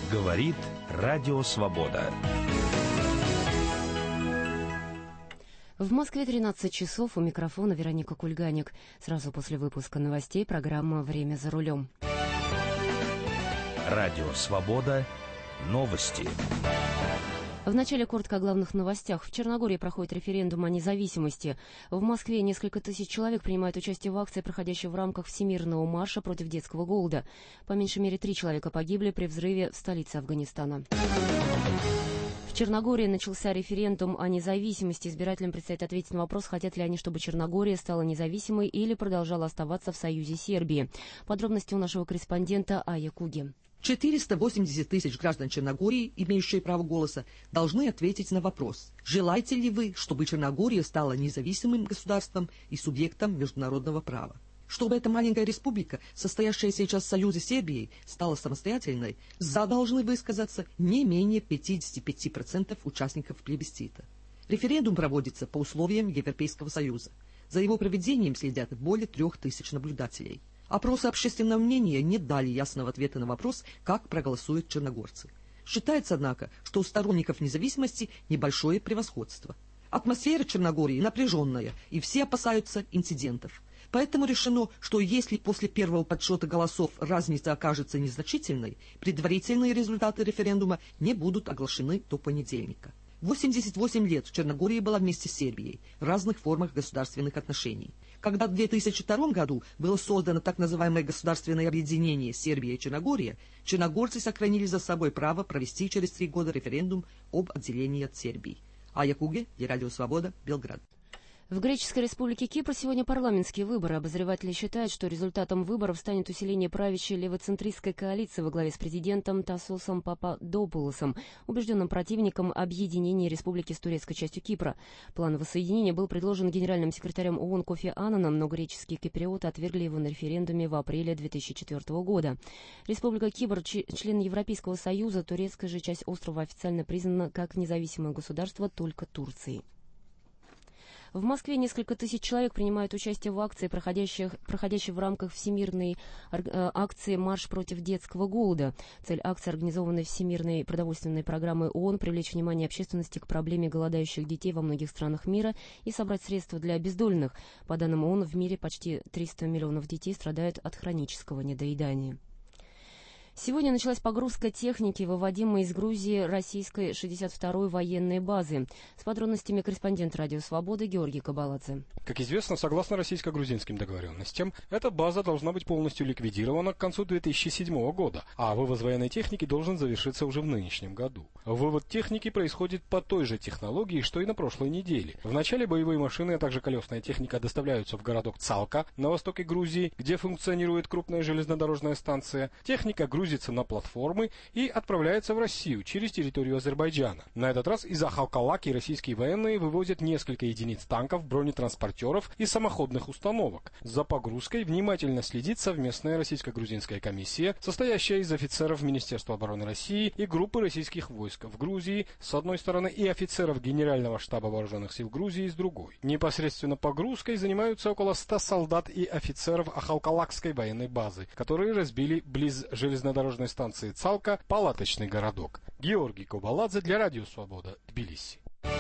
Говорит Радио Свобода. В Москве 13 часов, у микрофона Вероника Кульганик. Сразу после выпуска новостей программа «Время за рулем». Радио Свобода. Новости. Вначале коротко о главных новостях. В Черногории проходит референдум о независимости. В Москве несколько тысяч человек принимают участие в акции, проходящей в рамках Всемирного марша против детского голода. По меньшей мере 3 человека погибли при взрыве в столице Афганистана. В Черногории начался референдум о независимости. Избирателям предстоит ответить на вопрос, хотят ли они, чтобы Черногория стала независимой или продолжала оставаться в союзе Сербии. Подробности у нашего корреспондента Ая Куги. 480 тысяч граждан Черногории, имеющие право голоса, должны ответить на вопрос: желаете ли вы, чтобы Черногория стала независимым государством и субъектом международного права? Чтобы эта маленькая республика, состоящая сейчас в союзе с Сербией, стала самостоятельной, за должны высказаться не менее 55% участников плебисцита. Референдум проводится по условиям Европейского союза. За его проведением следят более 3000 наблюдателей. Опросы общественного мнения не дали ясного ответа на вопрос, как проголосуют черногорцы. Считается, однако, что у сторонников независимости небольшое превосходство. Атмосфера Черногории напряженная, и все опасаются инцидентов. Поэтому решено, что если после первого подсчета голосов разница окажется незначительной, предварительные результаты референдума не будут оглашены до понедельника. 88 лет Черногория была вместе с Сербией в разных формах государственных отношений. Когда в 2002 году было создано так называемое государственное объединение Сербия и Черногория, черногорцы сохранили за собой право провести через 3 года референдум об отделении от Сербии. Ая Куге, Радио Свобода, Белград. В Греческой республике Кипр сегодня парламентские выборы. Обозреватели считают, что результатом выборов станет усиление правящей левоцентристской коалиции во главе с президентом Тасосом Пападопулосом, убежденным противником объединения республики с турецкой частью Кипра. План воссоединения был предложен генеральным секретарем ООН Кофи Аннаном, но греческие киприоты отвергли его на референдуме в апреле 2004 года. Республика Кипр, член Европейского союза, турецкая же часть острова официально признана как независимое государство только Турцией. В Москве несколько тысяч человек принимают участие в акции, проходящей в рамках Всемирной акции «Марш против детского голода». Цель акции, организованной Всемирной продовольственной программой ООН, привлечь внимание общественности к проблеме голодающих детей во многих странах мира и собрать средства для обездоленных. По данным ООН, в мире почти 300 миллионов детей страдают от хронического недоедания. Сегодня началась погрузка техники, выводимой из Грузии российской 62-й военной базы. С подробностями корреспондент Радио Свободы Георгий Кабаладзе. Как известно, согласно российско-грузинским договоренностям, эта база должна быть полностью ликвидирована к концу 2007 года, а вывоз военной техники должен завершиться уже в нынешнем году. Вывод техники происходит по той же технологии, что и на прошлой неделе. Вначале боевые машины, а также колесная техника доставляются в городок Цалка на востоке Грузии, где функционирует крупная железнодорожная станция. Техника грузится на платформы и отправляется в Россию через территорию Азербайджана. На этот раз из Ахалкалаки российские военные вывозят несколько единиц танков, бронетранспортеров и самоходных установок. За погрузкой внимательно следит совместная российско-грузинская комиссия, состоящая из офицеров Министерства обороны России и группы российских войск в Грузии с одной стороны и офицеров Генерального штаба вооруженных сил Грузии с другой. Непосредственно погрузкой занимаются около 100 солдат и офицеров Ахалкалакской военной базы, которые разбили близ железнодорожной станции Цалка палаточный городок. Георгий Кабаладзе для Радио Свобода, Тбилиси.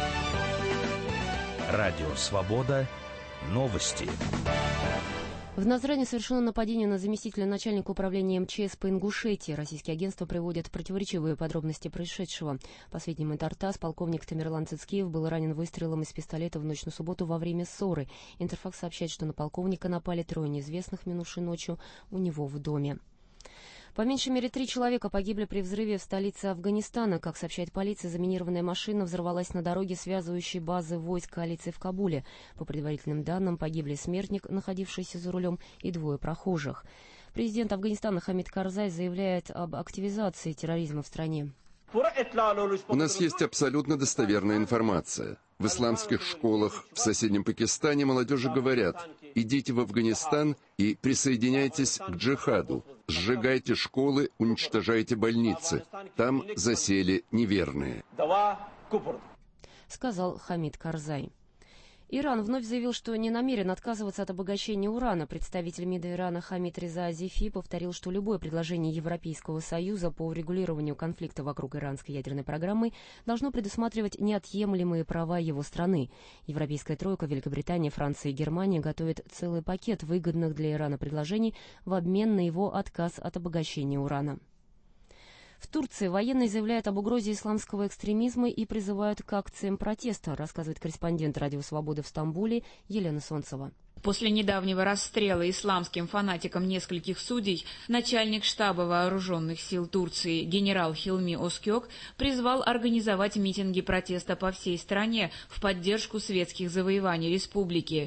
Радио Свобода. Новости. В Назране совершено нападение на заместителя начальника управления МЧС по Ингушетии. Российские агентства приводят противоречивые подробности происшедшего. По сведениям ТАСС, полковник Тамерлан Цицкиев был ранен выстрелом из пистолета в ночь на субботу во время ссоры. Интерфакс сообщает, что на полковника напали 3 неизвестных минувшей ночью у него в доме. По меньшей мере 3 человека погибли при взрыве в столице Афганистана. Как сообщает полиция, заминированная машина взорвалась на дороге, связывающей базы войск коалиции в Кабуле. По предварительным данным, погибли смертник, находившийся за рулем, и 2 прохожих. Президент Афганистана Хамид Карзай заявляет об активизации терроризма в стране. У нас есть абсолютно достоверная информация. В исламских школах в соседнем Пакистане молодежи говорят: идите в Афганистан и присоединяйтесь к джихаду, сжигайте школы, уничтожайте больницы. Там засели неверные. Сказал Хамид Карзай. Иран вновь заявил, что не намерен отказываться от обогащения урана. Представитель МИДа Ирана Хамид Реза Азифи повторил, что любое предложение Европейского Союза по урегулированию конфликта вокруг иранской ядерной программы должно предусматривать неотъемлемые права его страны. Европейская тройка, Великобритания, Франция и Германия готовят целый пакет выгодных для Ирана предложений в обмен на его отказ от обогащения урана. В Турции военные заявляют об угрозе исламского экстремизма и призывают к акциям протеста, рассказывает корреспондент «Радио Свобода» в Стамбуле Елена Солнцева. После недавнего расстрела исламским фанатиком нескольких судей, начальник штаба вооруженных сил Турции генерал Хилми Оскёк призвал организовать митинги протеста по всей стране в поддержку светских завоеваний республики.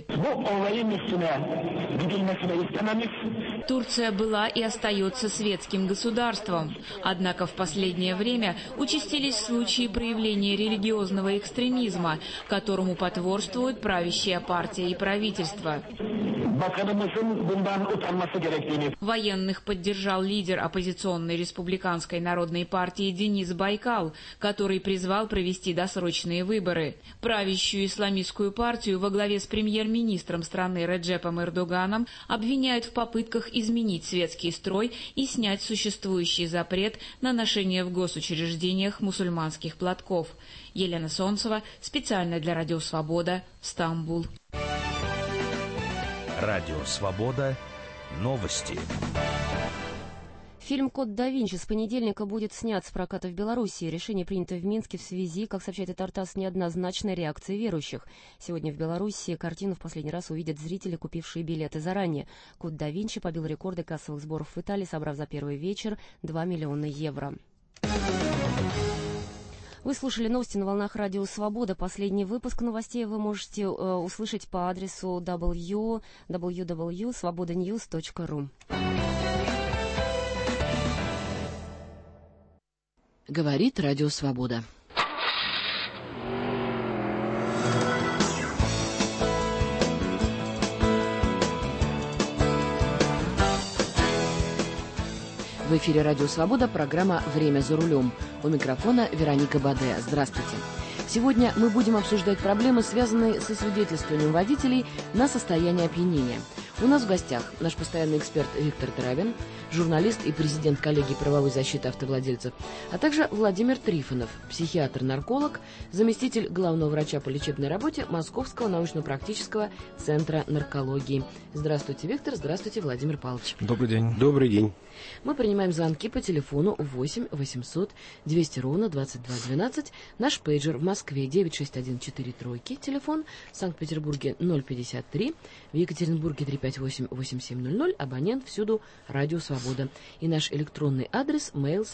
Турция была и остается светским государством. Однако в последнее время участились случаи проявления религиозного экстремизма, которому потворствуют правящая партия и правительство. Военных поддержал лидер оппозиционной республиканской народной партии Денис Байкал, который призвал провести досрочные выборы. Правящую исламистскую партию во главе с премьер-министром страны Реджепом Эрдоганом обвиняют в попытках изменить светский строй и снять существующий запрет на ношение в госучреждениях мусульманских платков. Елена Солнцева, специально для Радио Свобода, Стамбул. Радио Свобода. Новости. Фильм «Код да Винчи» с понедельника будет снят с проката в Беларуси. Решение принято в Минске в связи, как сообщает Тартас, с неоднозначной реакцией верующих. Сегодня в Беларуси картину в последний раз увидят зрители, купившие билеты заранее. «Код да Винчи» побил рекорды кассовых сборов в Италии, собрав за первый вечер 2 миллиона евро. Вы слушали новости на волнах Радио Свобода. Последний выпуск новостей вы можете услышать по адресу www.svobodanews.ru. Говорит Радио Свобода. В эфире «Радио Свобода», программа «Время за рулем». У микрофона Вероника Бадея. Здравствуйте. Сегодня мы будем обсуждать проблемы, связанные со свидетельствованием водителей на состояние опьянения. У нас в гостях наш постоянный эксперт Виктор Травин, журналист и президент коллегии правовой защиты автовладельцев, а также Владимир Трифонов, психиатр-нарколог, заместитель главного врача по лечебной работе Московского научно-практического центра наркологии. Здравствуйте, Виктор. Здравствуйте, Владимир Павлович. Добрый день. Добрый день. Мы принимаем звонки по телефону 8 800 200 ровно 2212, наш пейджер в Москве 96143, телефон в Санкт-Петербурге 053, в Екатеринбурге 358-8700, абонент всюду Радио Свобода. И наш электронный адрес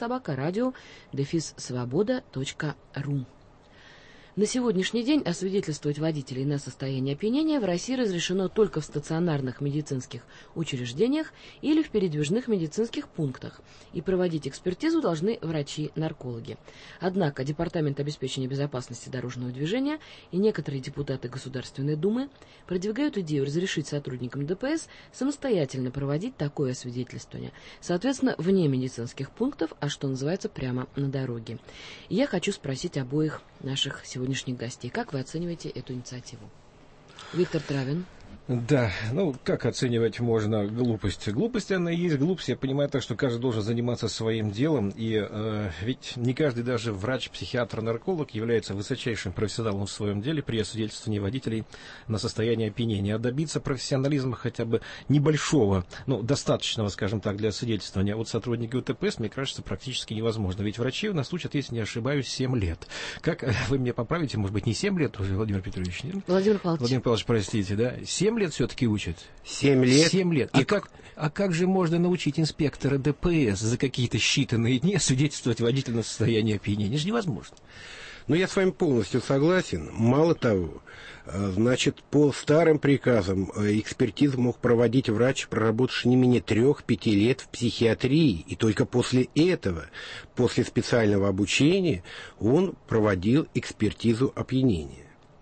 mail@radio-svoboda.ru. На сегодняшний день освидетельствовать водителей на состояние опьянения в России разрешено только в стационарных медицинских учреждениях или в передвижных медицинских пунктах, и проводить экспертизу должны врачи-наркологи. Однако Департамент обеспечения безопасности дорожного движения и некоторые депутаты Государственной Думы продвигают идею разрешить сотрудникам ДПС самостоятельно проводить такое освидетельствование, соответственно, вне медицинских пунктов, а что называется прямо на дороге. И я хочу спросить обоих наших сегодняшних гостей. Как вы оцениваете эту инициативу? Виктор Травин. Да, как оценивать можно глупость? Глупость, она и есть глупость. Я понимаю так, что каждый должен заниматься своим делом. И ведь не каждый, даже врач, психиатр, нарколог, является высочайшим профессионалом в своем деле при освидетельствовании водителей на состояние опьянения. А добиться профессионализма хотя бы небольшого, достаточного, скажем так, для освидетельствования от сотрудника УТПС, мне кажется, практически невозможно. Ведь врачей у нас учат, если не ошибаюсь, 7 лет. Как вы меня поправите, может быть, не 7 лет, Владимир Петрович? Нет? Владимир Павлович, простите, да? 7 лет все-таки учат? 7 лет. 7 лет. А как же можно научить инспектора ДПС за какие-то считанные дни свидетельствовать водителя на состояние опьянения? Это же невозможно. Я с вами полностью согласен. Мало того, по старым приказам экспертизу мог проводить врач, проработавший не менее 3-5 лет в психиатрии. И только после этого, после специального обучения, он проводил экспертизу опьянения.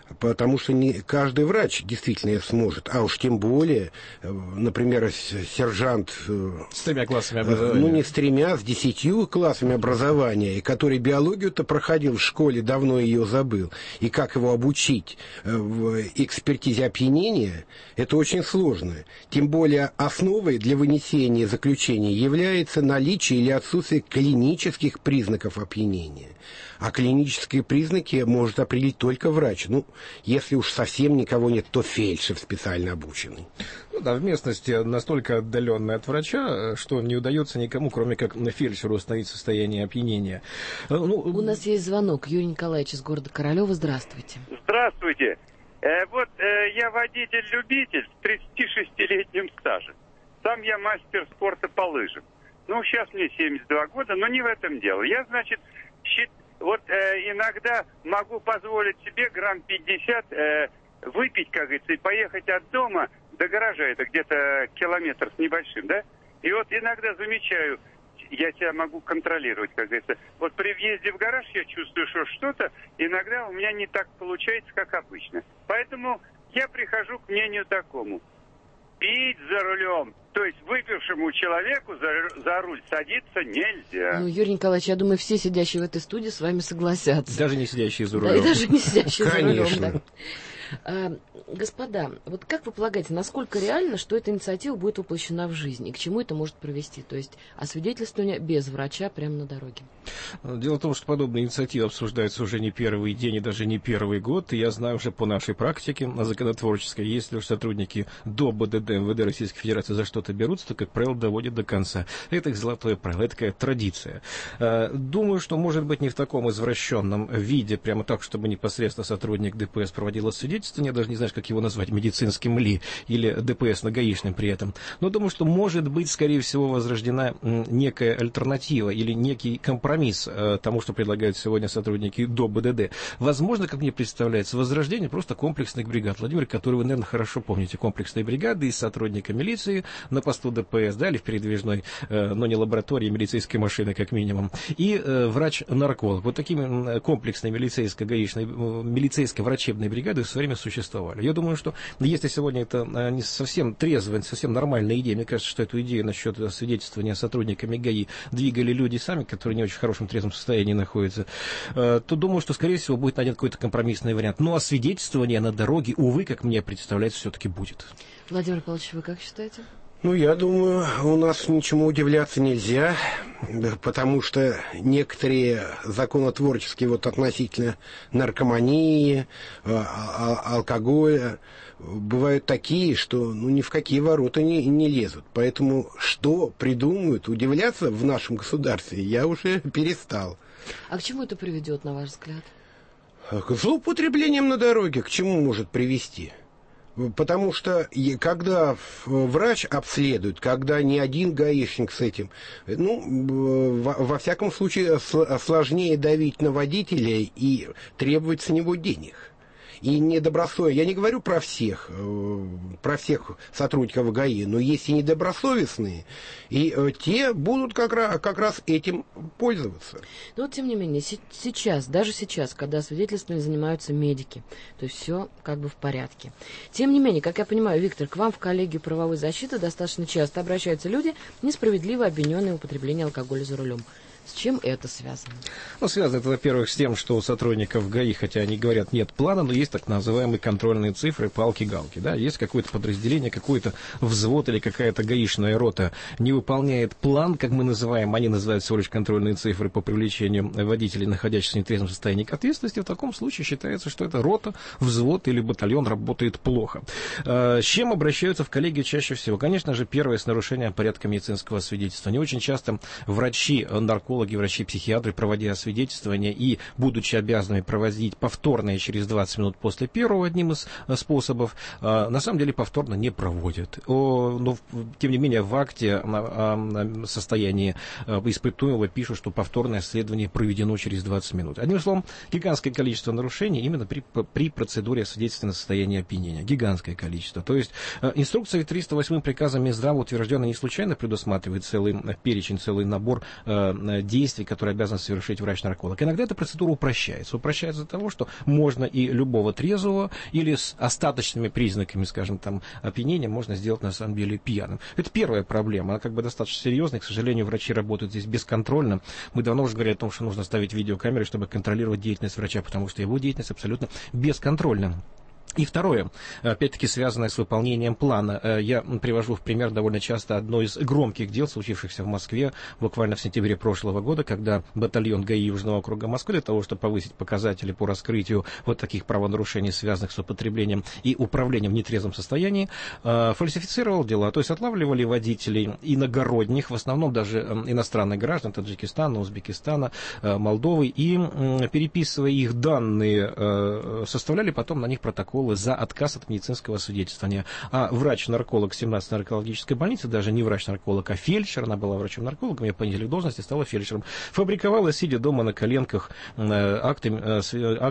потому что не каждый врач действительно это сможет, а уж тем более, например, сержант с 3 классами образования. Ну, не с 3, а с 10 классами образования, и который биологию-то проходил в школе, давно ее забыл, и как его обучить в экспертизе опьянения, это очень сложно. Тем более основой для вынесения заключения является наличие или отсутствие клинических признаков опьянения. А клинические признаки может определить только врач. Ну, если уж совсем никого нет, то фельдшер специально обученный. Ну да, в местности настолько отдаленной от врача, что не удается никому, кроме как фельдшеру, установить состояние опьянения. У нас есть звонок. Юрий Николаевич из города Королева. Здравствуйте. Здравствуйте. Я водитель-любитель с 36-летним стажем. Сам я мастер спорта по лыжам. Ну, сейчас мне 72 года, но не в этом дело. Я, значит, иногда могу позволить себе грамм 50 выпить, как говорится, и поехать от дома до гаража. Это где-то километр с небольшим, да? И вот иногда замечаю, я себя могу контролировать, как говорится. Вот при въезде в гараж я чувствую, что что-то иногда у меня не так получается, как обычно. Поэтому я прихожу к мнению такому. Пить за рулем, то есть выпившему человеку за руль садиться нельзя. Ну, Юрий Николаевич, я думаю, все сидящие в этой студии с вами согласятся. Даже не сидящие за рулем. Да, и даже не сидящие за рулем. Конечно. Господа, вот как вы полагаете, насколько реально, что эта инициатива будет воплощена в жизнь? И к чему это может привести? То есть освидетельствование без врача прямо на дороге. Дело в том, что подобные инициативы обсуждаются уже не первый день и даже не первый год. И я знаю уже по нашей практике законотворческой, если уж сотрудники до БДД МВД Российской Федерации за что-то берутся, то, как правило, доводят до конца. Это их золотое правило, это такая традиция. Думаю, что, может быть, не в таком извращенном виде, прямо так, чтобы непосредственно сотрудник ДПС проводил освидетельствование, даже не знаешь, как его назвать, медицинским ли, или ДПС гаишным при этом. Но думаю, что, может быть, скорее всего, возрождена некая альтернатива или некий компромисс тому, что предлагают сегодня сотрудники до БДД. Возможно, как мне представляется, возрождение просто комплексных бригад. Владимир, который вы, наверное, хорошо помните, комплексные бригады из сотрудника милиции на посту ДПС, да, или в передвижной, но не лаборатории, милицейской машины, как минимум, и врач-нарколог. Вот такими комплексной милицейской врачебной бригады в свое время существовали. Я думаю, что если сегодня это не совсем трезвая, совсем нормальная идея, мне кажется, что эту идею насчет свидетельствования сотрудниками ГАИ двигали люди сами, которые не очень в хорошем трезвом состоянии находятся, то думаю, что, скорее всего, будет найден какой-то компромиссный вариант. Но освидетельствование на дороге, увы, как мне представляется, все-таки будет. Владимир Павлович, вы как считаете? Ну, я думаю, у нас ничему удивляться нельзя, потому что некоторые законотворческие вот относительно наркомании, алкоголя бывают такие, что ни в какие ворота не лезут. Поэтому что придумают, удивляться в нашем государстве я уже перестал. А к чему это приведет, на ваш взгляд? К злоупотреблениям на дороге, к чему может привести? Потому что когда врач обследует, когда ни один гаишник с этим, во всяком случае сложнее давить на водителя и требовать с него денег. И недобросовестно, я не говорю про всех сотрудников ГАИ, но есть и недобросовестные, и те будут как раз этим пользоваться. Но вот, тем не менее, даже сейчас, когда свидетельствованием занимаются медики, то есть все как бы в порядке. Тем не менее, как я понимаю, Виктор, к вам в коллегию правовой защиты достаточно часто обращаются люди, несправедливо обвиненные в употреблении алкоголя за рулем. С чем это связано? Связано это, во-первых, с тем, что у сотрудников ГАИ, хотя они говорят, нет плана, но есть так называемые контрольные цифры, палки-галки. Да? Есть какое-то подразделение, какой-то взвод или какая-то гаишная рота не выполняет план, как мы называем, они называют всего лишь контрольные цифры по привлечению водителей, находящихся в нетрезвом состоянии, к ответственности. В таком случае считается, что эта рота, взвод или батальон работает плохо. С чем обращаются в коллегию чаще всего? Конечно же, первое, с нарушением порядка медицинского свидетельства. Не очень часто врачи, наркологи, врачи-психиатры, проводя освидетельствование и будучи обязанными проводить повторное через 20 минут после первого одним из способов, на самом деле повторно не проводят. Но, тем не менее, в акте о состоянии испытуемого пишут, что повторное исследование проведено через 20 минут. Одним словом, гигантское количество нарушений именно при процедуре освидетельствования состояния опьянения. Гигантское количество. То есть инструкция 308 приказом Минздрава утвержденная не случайно предусматривает целый перечень, целый набор действий, которые обязан совершить врач-нарколог. Иногда эта процедура упрощается. Упрощается от того, что можно и любого трезвого или с остаточными признаками, скажем, там, опьянения можно сделать на самом деле пьяным. Это первая проблема. Она как бы достаточно серьезная. К сожалению, врачи работают здесь бесконтрольно. Мы давно уже говорили о том, что нужно ставить видеокамеры, чтобы контролировать деятельность врача, потому что его деятельность абсолютно бесконтрольна. И второе, опять-таки связанное с выполнением плана. Я привожу в пример довольно часто одно из громких дел, случившихся в Москве буквально в сентябре прошлого года, когда батальон ГАИ Южного округа Москвы для того, чтобы повысить показатели по раскрытию вот таких правонарушений, связанных с употреблением и управлением в нетрезвом состоянии, фальсифицировал дела. То есть отлавливали водителей иногородних, в основном даже иностранных граждан Таджикистана, Узбекистана, Молдовы, и, переписывая их данные, составляли потом на них протокол за отказ от медицинского свидетельствования. А врач-нарколог 17-й наркологической больницы, даже не врач-нарколог, а фельдшер, она была врачом-наркологом, ее понизили в должности, стала фельдшером, фабриковала, сидя дома на коленках, акта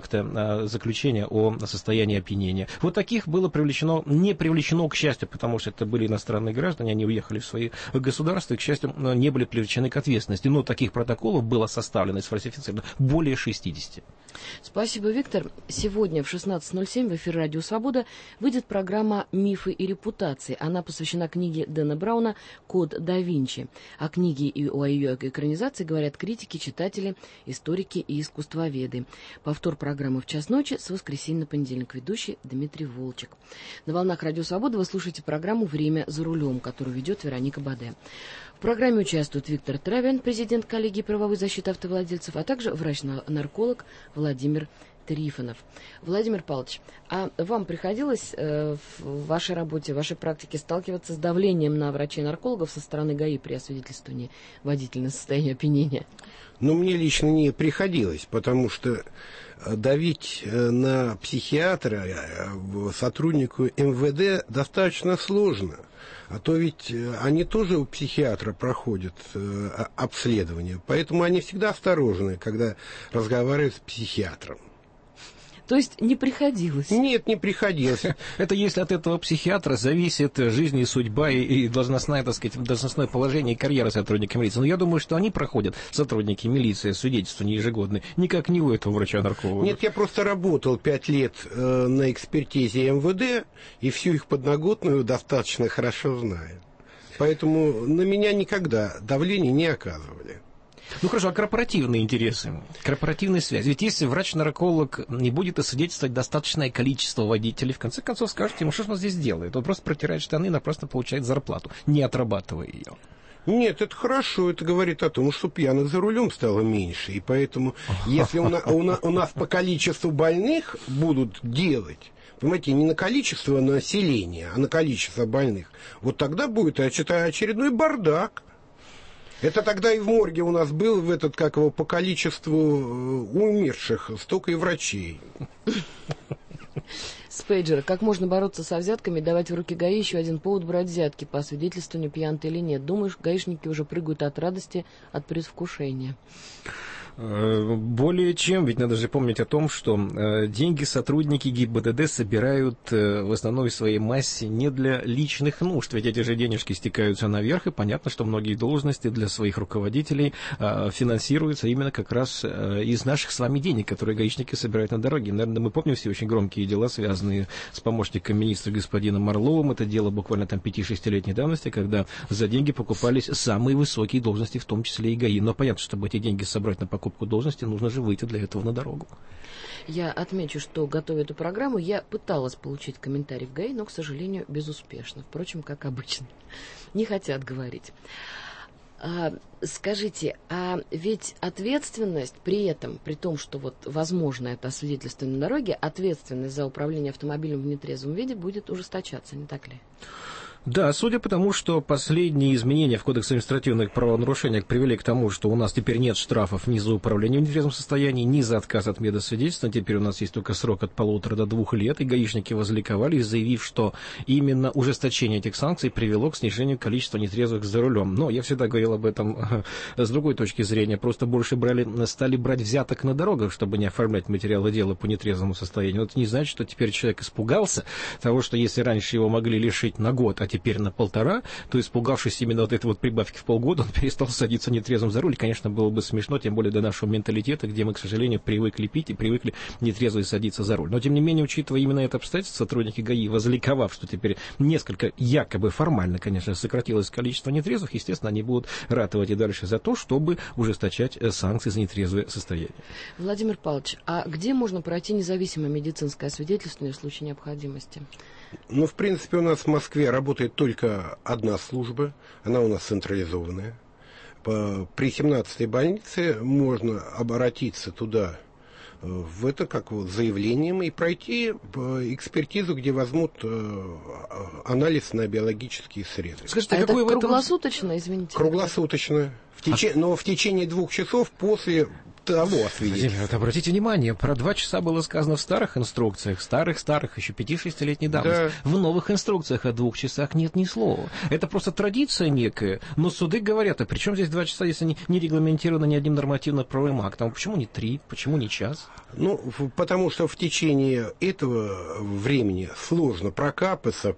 заключения о состоянии опьянения. Вот таких было не привлечено, к счастью, потому что это были иностранные граждане, они уехали в свои государства и, к счастью, не были привлечены к ответственности. Но таких протоколов было составлено и сфальсифицировано более 60. Спасибо, Виктор. Сегодня в 16:07 в эфир «Радио Свобода» выйдет программа «Мифы и репутации». Она посвящена книге Дэна Брауна «Код да Винчи». О книге и о ее экранизации говорят критики, читатели, историки и искусствоведы. Повтор программы в час ночи с воскресенья на понедельник. Ведущий Дмитрий Волчек. На волнах «Радио Свобода» вы слушаете программу «Время за рулем», которую ведет Вероника Баде. В программе участвует Виктор Травин, президент коллегии правовой защиты автовладельцев, а также врач-нарколог Владимир Трифонов. Владимир Павлович, а вам приходилось в вашей работе, в вашей практике сталкиваться с давлением на врачей-наркологов со стороны ГАИ при освидетельствовании водителя на состояние опьянения? Ну, мне лично не приходилось, потому что давить на психиатра сотруднику МВД достаточно сложно. А то ведь они тоже у психиатра проходят обследование. Поэтому они всегда осторожны, когда разговаривают с психиатром. То есть не приходилось? Нет, не приходилось. Это если от этого психиатра зависит жизнь и судьба и должностное, так сказать, должностное положение и карьера сотрудника милиции. Но я думаю, что они проходят, сотрудники милиции, свидетельствования ежегодные, никак не у этого врача-нарколога. Нет, я просто работал 5 лет на экспертизе МВД, и всю их подноготную достаточно хорошо знаю. Поэтому на меня никогда давления не оказывали. Ну хорошо, а корпоративные интересы, корпоративные связи? Ведь если врач-нарколог не будет освидетельствовать достаточное количество водителей, в конце концов скажете ему, что же он здесь делает? Он просто протирает штаны и просто получает зарплату, не отрабатывая ее. Нет, это хорошо, это говорит о том, что пьяных за рулем стало меньше. И поэтому, если у нас по количеству больных будут делать, понимаете, не на количество населения, а на количество больных, вот тогда будет, я считаю, очередной бардак. Это тогда и в морге у нас был по количеству умерших, столько и врачей. С пейджера. Как можно бороться со взятками, давать в руки ГАИ еще один повод брать взятки по освидетельствованию, пьян ты или нет? Думаешь, гаишники уже прыгают от радости, от предвкушения? Более чем, ведь надо же помнить о том, что деньги сотрудники ГИБДД собирают в основной своей массе не для личных нужд, ведь эти же денежки стекаются наверх, и понятно, что многие должности для своих руководителей финансируются именно как раз из наших с вами денег, которые гаишники собирают на дороге. Наверное, мы помним все очень громкие дела, связанные с помощником министра господином Орловым. Это дело буквально там 5-6-летней давности, когда за деньги покупались самые высокие должности, в том числе и ГАИ. Но понятно, чтобы эти деньги собрать на покупку должности, нужно же выйти для этого на дорогу. Я отмечу, что, готовя эту программу, я пыталась получить комментарий в ГАИ, но, к сожалению, безуспешно. Впрочем, как обычно. Не хотят говорить. Скажите, а ведь ответственность при этом, при том, что вот возможно это освидетельствование на дороге, ответственность за управление автомобилем в нетрезвом виде будет ужесточаться, не так ли? Да, судя по тому, что последние изменения в Кодексе административных правонарушений привели к тому, что у нас теперь нет штрафов ни за управление в нетрезвом состоянии, ни за отказ от медосвидетельства. Теперь у нас есть только срок от 1,5 до 2 лет, и гаишники возликовали, заявив, что именно ужесточение этих санкций привело к снижению количества нетрезвых за рулем. Но я всегда говорил об этом с другой точки зрения. Просто больше стали брать взяток на дорогах, чтобы не оформлять материалы дела по нетрезвому состоянию. Но это не значит, что теперь человек испугался того, что если раньше его могли лишить на год, а теперь на 1,5, то испугавшись именно вот этой вот прибавки в полгода, он перестал садиться нетрезвым за руль. И, конечно, было бы смешно, тем более для нашего менталитета, где мы, к сожалению, привыкли пить и привыкли нетрезво садиться за руль. Но, тем не менее, учитывая именно это обстоятельство, сотрудники ГАИ, возликовав, что теперь несколько, якобы формально, конечно, сократилось количество нетрезвых, естественно, они будут ратовать и дальше за то, чтобы ужесточать санкции за нетрезвое состояние. Владимир Павлович, а где можно пройти независимое медицинское освидетельствование в случае необходимости? Ну, в принципе, у нас в Москве работает только одна служба, она у нас централизованная. При 17-й больнице можно обратиться туда, в это как вот заявлением, и пройти экспертизу, где возьмут анализ на биологические средства. Скажите, а это круглосуточно, извините? Круглосуточно. Но в течение 2 часов после того освидетельствования. Вот обратите внимание, про 2 часа было сказано в старых инструкциях, старых, еще 5-6-летней давности. Да. В новых инструкциях о 2 часах нет ни слова. Это просто традиция некая, но суды говорят, а при чем здесь 2 часа, если не регламентировано ни одним нормативно-правовым актом? Почему не 3, почему не час? Ну, потому что в течение этого времени сложно прокапаться,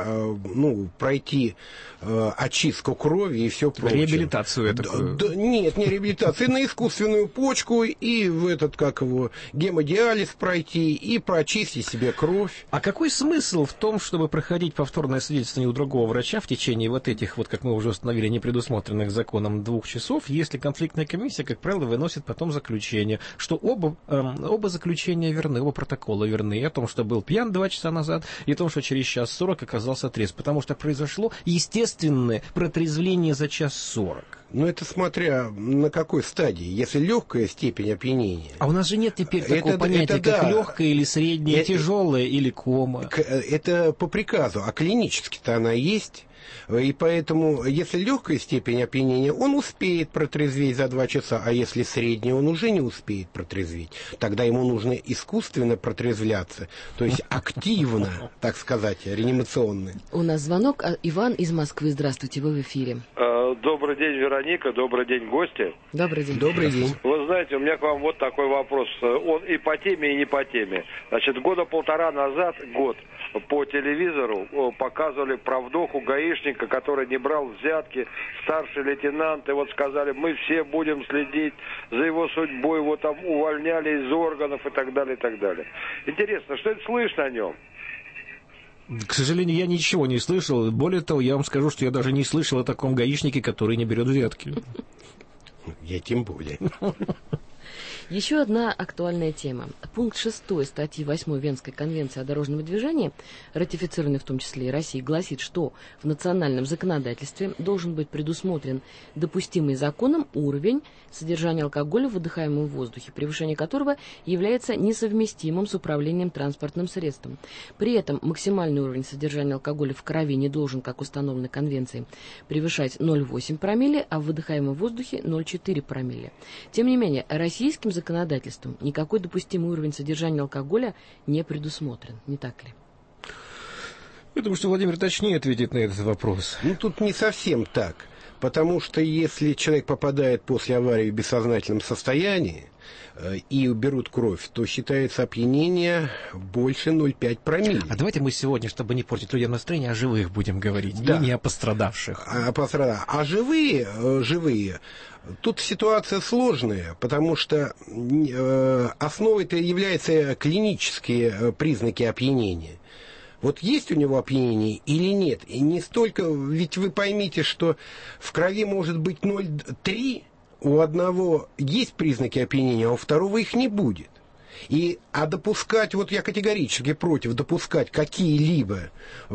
пройти очистку крови и все прочее. Реабилитацию такую? Нет, не реабилитацию, на искусственную почку и в гемодиализ пройти и прочистить себе кровь. А какой смысл в том, чтобы проходить повторное свидетельствование у другого врача в течение вот этих, как мы уже установили, непредусмотренных законом 2 часов, если конфликтная комиссия, как правило, выносит потом заключение, что оба заключения верны, оба протокола верны, и о том, что был пьян 2 часа назад, и о том, что через 1:40 оказался трезв, потому что произошло естественное протрезвление за 1:40. Ну, это смотря на какой стадии. Если легкая степень опьянения... А у нас же нет теперь такого понятия, как легкая или средняя, тяжелая или кома. Это по приказу, а клинически-то она есть. И поэтому, если легкая степень опьянения, он успеет протрезветь за 2 часа, а если средняя, он уже не успеет протрезветь. Тогда ему нужно искусственно протрезвляться, то есть активно, так сказать, реанимационно. У нас звонок. Иван из Москвы. Здравствуйте, вы в эфире. Добрый день, Вероника, добрый день, гости. Добрый день. Добрый день. Вы знаете, у меня к вам вот такой вопрос. Он и по теме, и не по теме. Значит, 1.5 года назад, по телевизору показывали правдоху гаишника, который не брал взятки, старший лейтенант, и сказали, мы все будем следить за его судьбой, его там увольняли из органов и так далее, и так далее. Интересно, что это слышно о нем? К сожалению, я ничего не слышал. Более того, я вам скажу, что я даже не слышал о таком гаишнике, который не берет взятки. Я тем более. Еще одна актуальная тема. Пункт 6 статьи 8 Венской конвенции о дорожном движении, ратифицированной в том числе и Россией, гласит, что в национальном законодательстве должен быть предусмотрен допустимый законом уровень содержания алкоголя в выдыхаемом воздухе, превышение которого является несовместимым с управлением транспортным средством. При этом максимальный уровень содержания алкоголя в крови не должен, как установлено Конвенцией, превышать 0,8 промилле, а в выдыхаемом воздухе 0,4 промилле. Тем не менее, российским законодательством никакой допустимый уровень содержания алкоголя не предусмотрен, не так ли? Я думаю, что Владимир точнее ответит на этот вопрос. Тут не совсем так. Потому что если человек попадает после аварии в бессознательном состоянии и берут кровь, то считается опьянение больше 0,5 промилле. А давайте мы сегодня, чтобы не портить людям настроение, о живых будем говорить, да. И не о пострадавших. А живые, тут ситуация сложная, потому что основой-то являются клинические признаки опьянения. Вот есть у него опьянение или нет? И не столько, ведь вы поймите, что в крови может быть 0,3, у одного есть признаки опьянения, а у второго их не будет. А допускать, я категорически против допускать какие-либо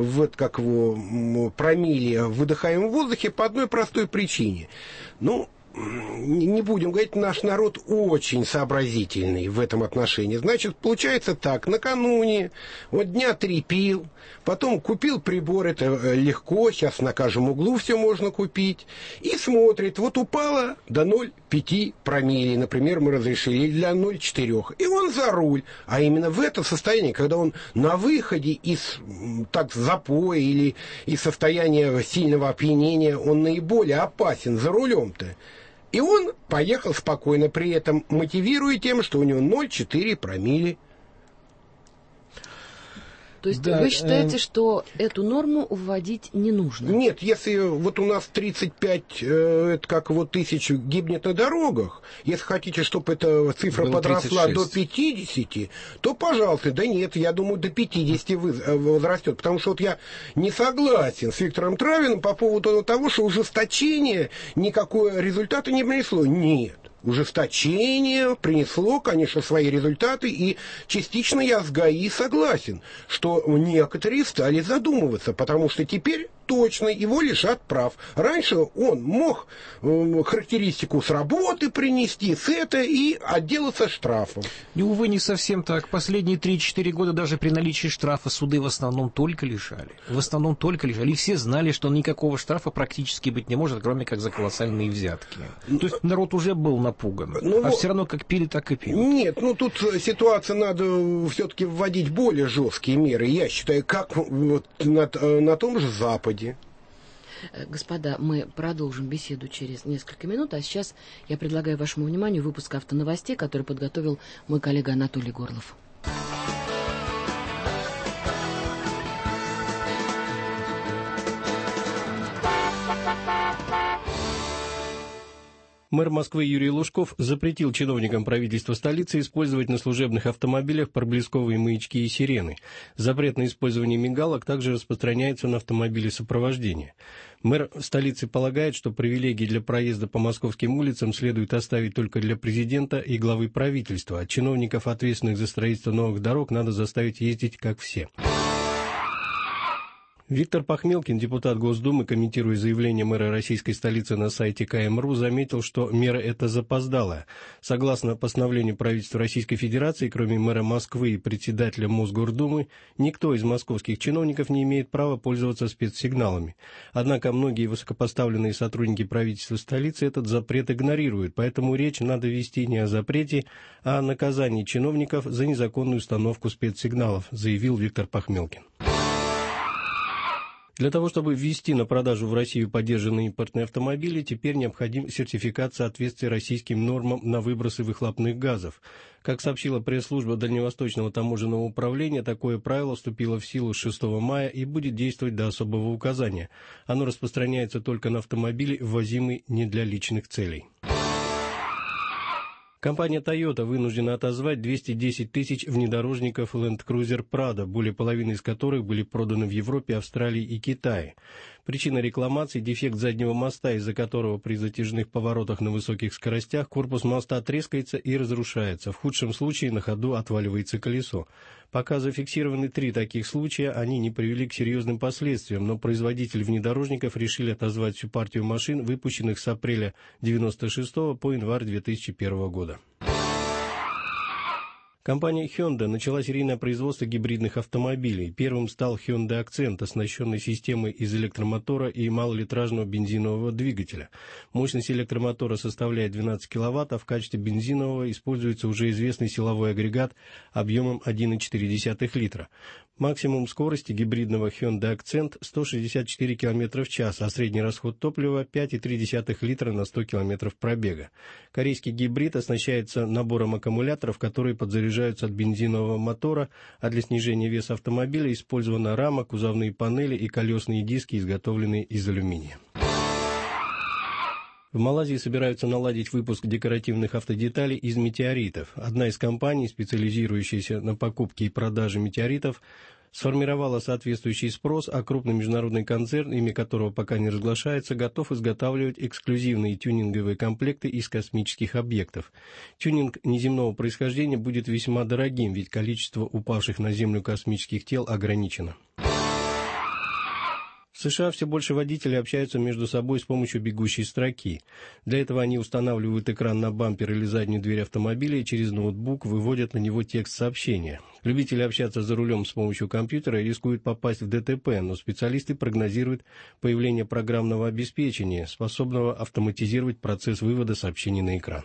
промилле в выдыхаемом воздухе по одной простой причине. Не будем говорить, наш народ очень сообразительный в этом отношении. Значит, получается так, накануне, дня 3 пил, потом купил прибор, это легко, сейчас на каждом углу все можно купить, и смотрит, упало до 0,5 промилле, например, мы разрешили для 0,4, и он за руль. А именно в это состояние, когда он на выходе из запоя или из состояния сильного опьянения, он наиболее опасен за рулем-то. И он поехал спокойно, при этом мотивируя тем, что у него 0,4 промилле. То есть вы считаете, что эту норму вводить не нужно? Нет, если вот у нас 35 это как вот тысяч гибнет на дорогах, если хотите, чтобы эта цифра было подросла 36. До 50, то, пожалуйста, да нет, я думаю, до 50 возрастет. Потому что вот я не согласен с Виктором Травиным по поводу того, что ужесточение никакого результата не принесло. Нет. Ужесточение принесло, конечно, свои результаты, и частично я с ГАИ согласен, что некоторые стали задумываться, потому что теперь точно его лишат прав. Раньше он мог характеристику с работы принести, с это, и отделаться штрафом. И, увы, не совсем так. Последние 3-4 года даже при наличии штрафа суды в основном только лишали. И все знали, что никакого штрафа практически быть не может, кроме как за колоссальные взятки. То есть народ уже был напуган. А все равно как пили, так и пили. Нет, тут ситуация надо все-таки вводить более жесткие меры. Я считаю, как вот на том же Западе. Господа, мы продолжим беседу через несколько минут, а сейчас я предлагаю вашему вниманию выпуск автоновостей, который подготовил мой коллега Анатолий Горлов. Мэр Москвы Юрий Лужков запретил чиновникам правительства столицы использовать на служебных автомобилях проблесковые маячки и сирены. Запрет на использование мигалок также распространяется на автомобили сопровождения. Мэр столицы полагает, что привилегии для проезда по московским улицам следует оставить только для президента и главы правительства, а чиновников, ответственных за строительство новых дорог, надо заставить ездить как все. Виктор Пахмелкин, депутат Госдумы, комментируя заявление мэра российской столицы на сайте КМРУ, заметил, что мера эта запоздалая. Согласно постановлению правительства Российской Федерации, кроме мэра Москвы и председателя Мосгордумы, никто из московских чиновников не имеет права пользоваться спецсигналами. Однако многие высокопоставленные сотрудники правительства столицы этот запрет игнорируют, поэтому речь надо вести не о запрете, а о наказании чиновников за незаконную установку спецсигналов, заявил Виктор Пахмелкин. Для того, чтобы ввести на продажу в Россию подержанные импортные автомобили, теперь необходим сертификат соответствия российским нормам на выбросы выхлопных газов. Как сообщила пресс-служба Дальневосточного таможенного управления, такое правило вступило в силу с 6 мая и будет действовать до особого указания. Оно распространяется только на автомобили, ввозимые не для личных целей. Компания Toyota вынуждена отозвать 210 тысяч внедорожников Land Cruiser Prado, более половины из которых были проданы в Европе, Австралии и Китае. Причина рекламации – дефект заднего моста, из-за которого при затяжных поворотах на высоких скоростях корпус моста трескается и разрушается. В худшем случае на ходу отваливается колесо. Пока зафиксированы 3 таких случая, они не привели к серьезным последствиям, но производители внедорожников решили отозвать всю партию машин, выпущенных с апреля 1996 по январь 2001 года. Компания Hyundai начала серийное производство гибридных автомобилей. Первым стал Hyundai Accent, оснащенный системой из электромотора и малолитражного бензинового двигателя. Мощность электромотора составляет 12 кВт, а в качестве бензинового используется уже известный силовой агрегат объемом 1,4 литра. Максимум скорости гибридного Hyundai Accent 164 км в час, а средний расход топлива 5,3 литра на 100 км пробега. Корейский гибрид оснащается набором аккумуляторов, которые подзаряжаются от бензинового мотора, а для снижения веса автомобиля использована рама, кузовные панели и колесные диски, изготовленные из алюминия. В Малайзии собираются наладить выпуск декоративных автодеталей из метеоритов. Одна из компаний, специализирующаяся на покупке и продаже метеоритов, сформировала соответствующий спрос, а крупный международный концерн, имя которого пока не разглашается, готов изготавливать эксклюзивные тюнинговые комплекты из космических объектов. Тюнинг неземного происхождения будет весьма дорогим, ведь количество упавших на Землю космических тел ограничено. В США все больше водителей общаются между собой с помощью бегущей строки. Для этого они устанавливают экран на бампер или заднюю дверь автомобиля и через ноутбук выводят на него текст сообщения. Любители общаться за рулем с помощью компьютера рискуют попасть в ДТП, но специалисты прогнозируют появление программного обеспечения, способного автоматизировать процесс вывода сообщений на экран.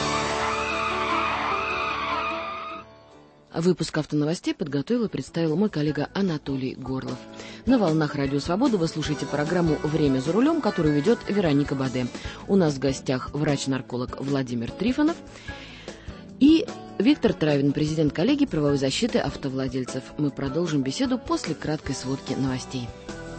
Выпуск автоновостей подготовил и представил мой коллега Анатолий Горлов. На волнах Радио Свобода вы слушаете программу «Время за рулем», которую ведет Вероника Баде. У нас в гостях врач-нарколог Владимир Трифонов. И Виктор Травин, президент коллегии правовой защиты автовладельцев. Мы продолжим беседу после краткой сводки новостей.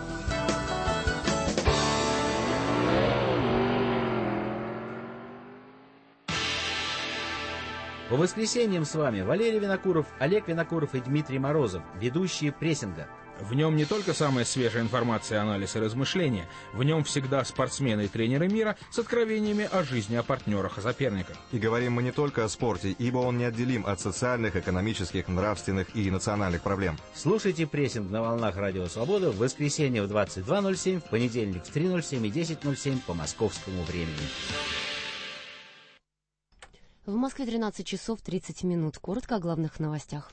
По воскресеньям с вами Валерий Винокуров, Олег Винокуров и Дмитрий Морозов, ведущие прессинга. В нем не только самая свежая информация, анализ и размышления, в нем всегда спортсмены и тренеры мира с откровениями о жизни, о партнерах, о соперниках. И говорим мы не только о спорте, ибо он неотделим от социальных, экономических, нравственных и национальных проблем. Слушайте прессинг на волнах Радио Свобода в воскресенье в 22:07, в понедельник в 3:07 и 10:07 по московскому времени. В Москве 13 часов 30 минут. Коротко о главных новостях.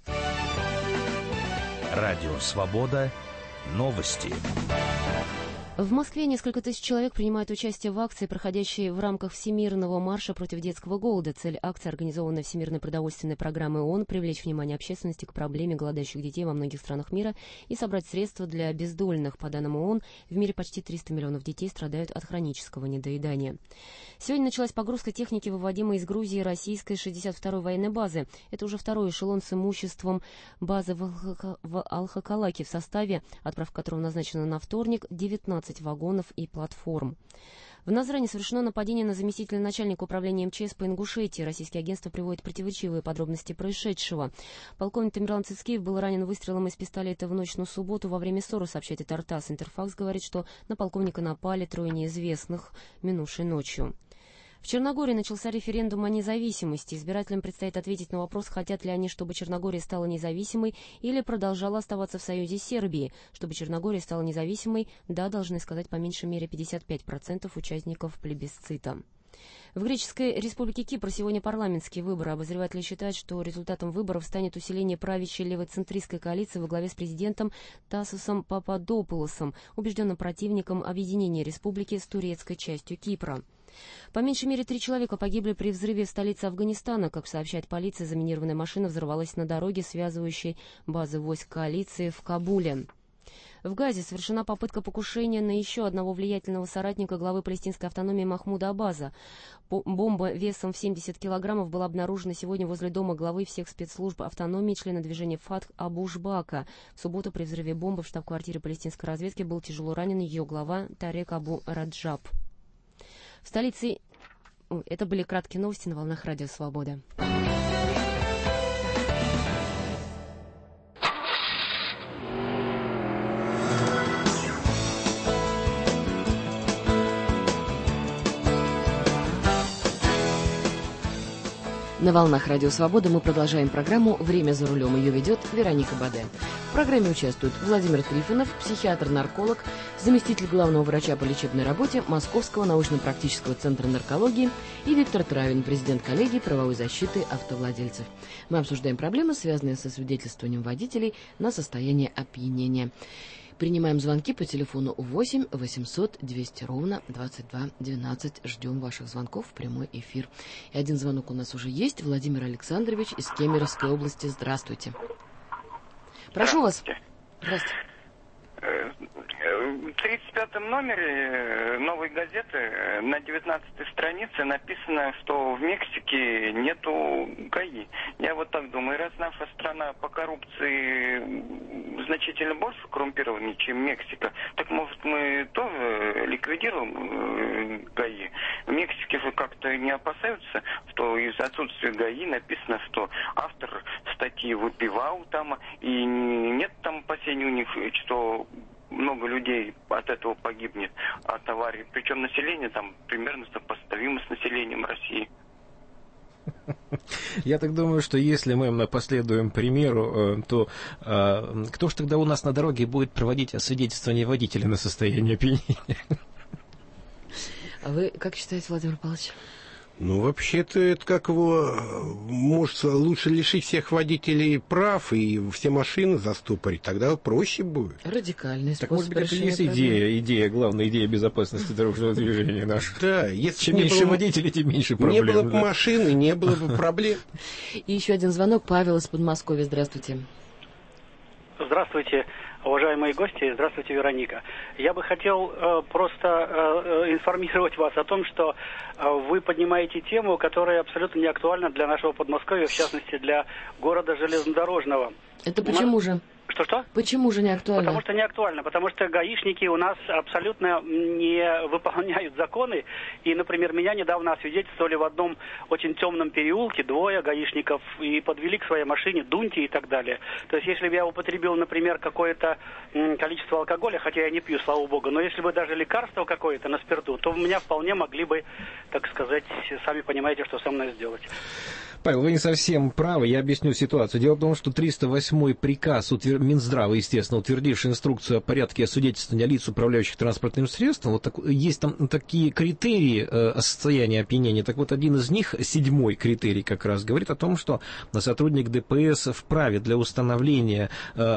Радио Свобода. Новости. В Москве несколько тысяч человек принимают участие в акции, проходящей в рамках Всемирного марша против детского голода. Цель акции, организованной Всемирной продовольственной программой ООН, привлечь внимание общественности к проблеме голодающих детей во многих странах мира и собрать средства для бездольных. По данным ООН, в мире почти 300 миллионов детей страдают от хронического недоедания. Сегодня началась погрузка техники, выводимой из Грузии российской 62-й военной базы. Это уже второй эшелон с имуществом базы в Алхакалаке, в составе, отправка которого назначена на вторник, 19 вагонов и платформ. В Назране совершено нападение на заместителя начальника управления МЧС по Ингушетии. Российские агентства приводят противоречивые подробности происшедшего. Полковник Тамерлан Цицкиев был ранен выстрелом из пистолета в ночь на субботу во время ссоры, сообщает ТАСС. Интерфакс говорит, что на полковника напали трое неизвестных минувшей ночью. В Черногории начался референдум о независимости. Избирателям предстоит ответить на вопрос, хотят ли они, чтобы Черногория стала независимой или продолжала оставаться в союзе с Сербией. Чтобы Черногория стала независимой, да, должны сказать по меньшей мере 55% участников плебисцита. В Греческой республике Кипр сегодня парламентские выборы. Обозреватели считают, что результатом выборов станет усиление правящей левоцентристской коалиции во главе с президентом Тасосом Пападопулосом, убежденным противником объединения республики с турецкой частью Кипра. По меньшей мере 3 человека погибли при взрыве в столице Афганистана. Как сообщает полиция, заминированная машина взорвалась на дороге, связывающей базы войск коалиции в Кабуле. В Газе совершена попытка покушения на еще одного влиятельного соратника главы палестинской автономии Махмуда Аббаза. Бомба весом в 70 килограммов была обнаружена сегодня возле дома главы всех спецслужб автономии, члена движения Фатх Абу Жбака. В субботу при взрыве бомбы в штаб-квартире палестинской разведки был тяжело ранен ее глава Тарек Абу Раджаб. В столице... Это были краткие новости на волнах Радио Свобода. На волнах Радио Свобода мы продолжаем программу «Время за рулем». Ее ведет Вероника Баде. В программе участвуют Владимир Трифонов, психиатр-нарколог, заместитель главного врача по лечебной работе Московского научно-практического центра наркологии, и Виктор Травин, президент коллегии правовой защиты автовладельцев. Мы обсуждаем проблемы, связанные со свидетельствованием водителей на состояние опьянения. Принимаем звонки по телефону 8 800 200 ровно 22 12. Ждем ваших звонков в прямой эфир. И один звонок у нас уже есть. Владимир Александрович из Кемеровской области. Здравствуйте. Прошу вас. Здравствуйте. В 35-м номере «Новой газеты» на 19-й странице написано, что в Мексике нету ГАИ. Я вот так думаю, раз наша страна по коррупции значительно больше коррумпирована, чем Мексика, так может мы тоже ликвидируем ГАИ? В Мексике же как-то не опасаются, что из-за отсутствия ГАИ написано, что автор статьи выпивал там, и нет там опасений у них, что много людей от этого погибнет от аварии. Причем население там примерно сопоставимо с населением России. Я так думаю, что если мы последуем примеру, то кто ж тогда у нас на дороге будет проводить освидетельствование водителя на состояние опьянения? А вы как считаете, Владимир Павлович? Ну, вообще-то, это как его, может, лучше лишить всех водителей прав и все машины застопорить, тогда проще будет. Радикальный способ. Так, может быть, это и есть главная идея безопасности дорожного движения наша. Да, если чем меньше водителей, тем меньше проблем. Не было бы машины, не было бы проблем. И еще один звонок. Павел из Подмосковья. Здравствуйте. Здравствуйте. Уважаемые гости, здравствуйте, Вероника. Я бы хотел просто информировать вас о том, что вы поднимаете тему, которая абсолютно не актуальна для нашего Подмосковья, в частности, для города железнодорожного. Это почему же? Что-что? Почему же не актуально? Потому что не актуально, потому что гаишники у нас абсолютно не выполняют законы. И, например, меня недавно освидетельствовали в одном очень темном переулке, 2 гаишников, и подвели к своей машине, дуньте и так далее. То есть, если бы я употребил, например, какое-то количество алкоголя, хотя я не пью, слава богу, но если бы даже лекарство какое-то на спирту, то меня вполне могли бы, так сказать, сами понимаете, что со мной сделать. Павел, вы не совсем правы, я объясню ситуацию. Дело в том, что 308-й приказ Минздрава, естественно, утвердивший инструкцию о порядке освидетельствования лиц, управляющих транспортным средством, есть там такие критерии состояния опьянения. Так вот, один из них, 7-й критерий, как раз говорит о том, что сотрудник ДПС вправе для установления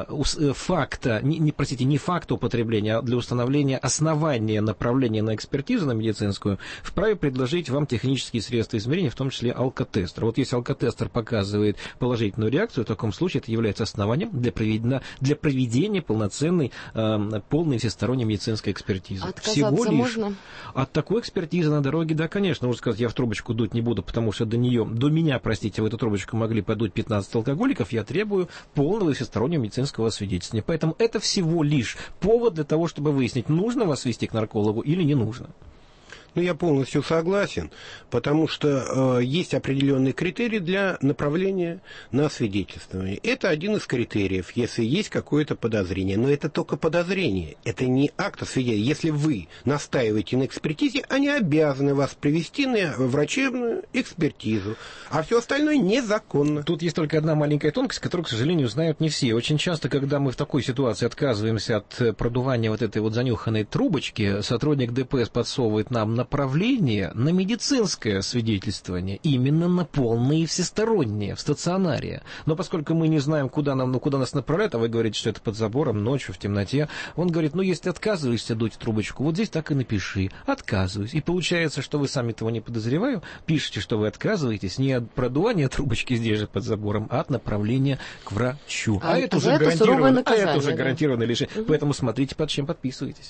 факта, не факта употребления, а для установления основания направления на экспертизу, на медицинскую, вправе предложить вам технические средства измерения, в том числе алкотестер. Вот если алкотестер показывает положительную реакцию, в таком случае это является основанием для проведения полноценной, полной всесторонней медицинской экспертизы. Отказаться можно? От такой экспертизы на дороге, да, конечно, можно сказать, я в трубочку дуть не буду, потому что до меня, простите, в эту трубочку могли подуть 15 алкоголиков, я требую полного всестороннего медицинского освидетельствования. Поэтому это всего лишь повод для того, чтобы выяснить, нужно вас вести к наркологу или не нужно. Ну, я полностью согласен, потому что есть определенные критерии для направления на освидетельствование. Это один из критериев, если есть какое-то подозрение. Но это только подозрение, это не акт освидетельствования. Если вы настаиваете на экспертизе, они обязаны вас привести на врачебную экспертизу, а все остальное незаконно. Тут есть только одна маленькая тонкость, которую, к сожалению, знают не все. Очень часто, когда мы в такой ситуации отказываемся от продувания вот этой вот занюханной трубочки, сотрудник ДПС подсовывает нам направление на медицинское свидетельствование, именно на полное и всестороннее, в стационаре. Но поскольку мы не знаем, куда нас направляют, а вы говорите, что это под забором, ночью, в темноте, он говорит, если отказываешься дуть трубочку, вот здесь так и напиши, отказываюсь. И получается, что вы сами того не подозревая, пишете, что вы отказываетесь не от продувания трубочки здесь же под забором, а от направления к врачу. А это уже гарантированное лишение. Поэтому смотрите, под чем подписываетесь.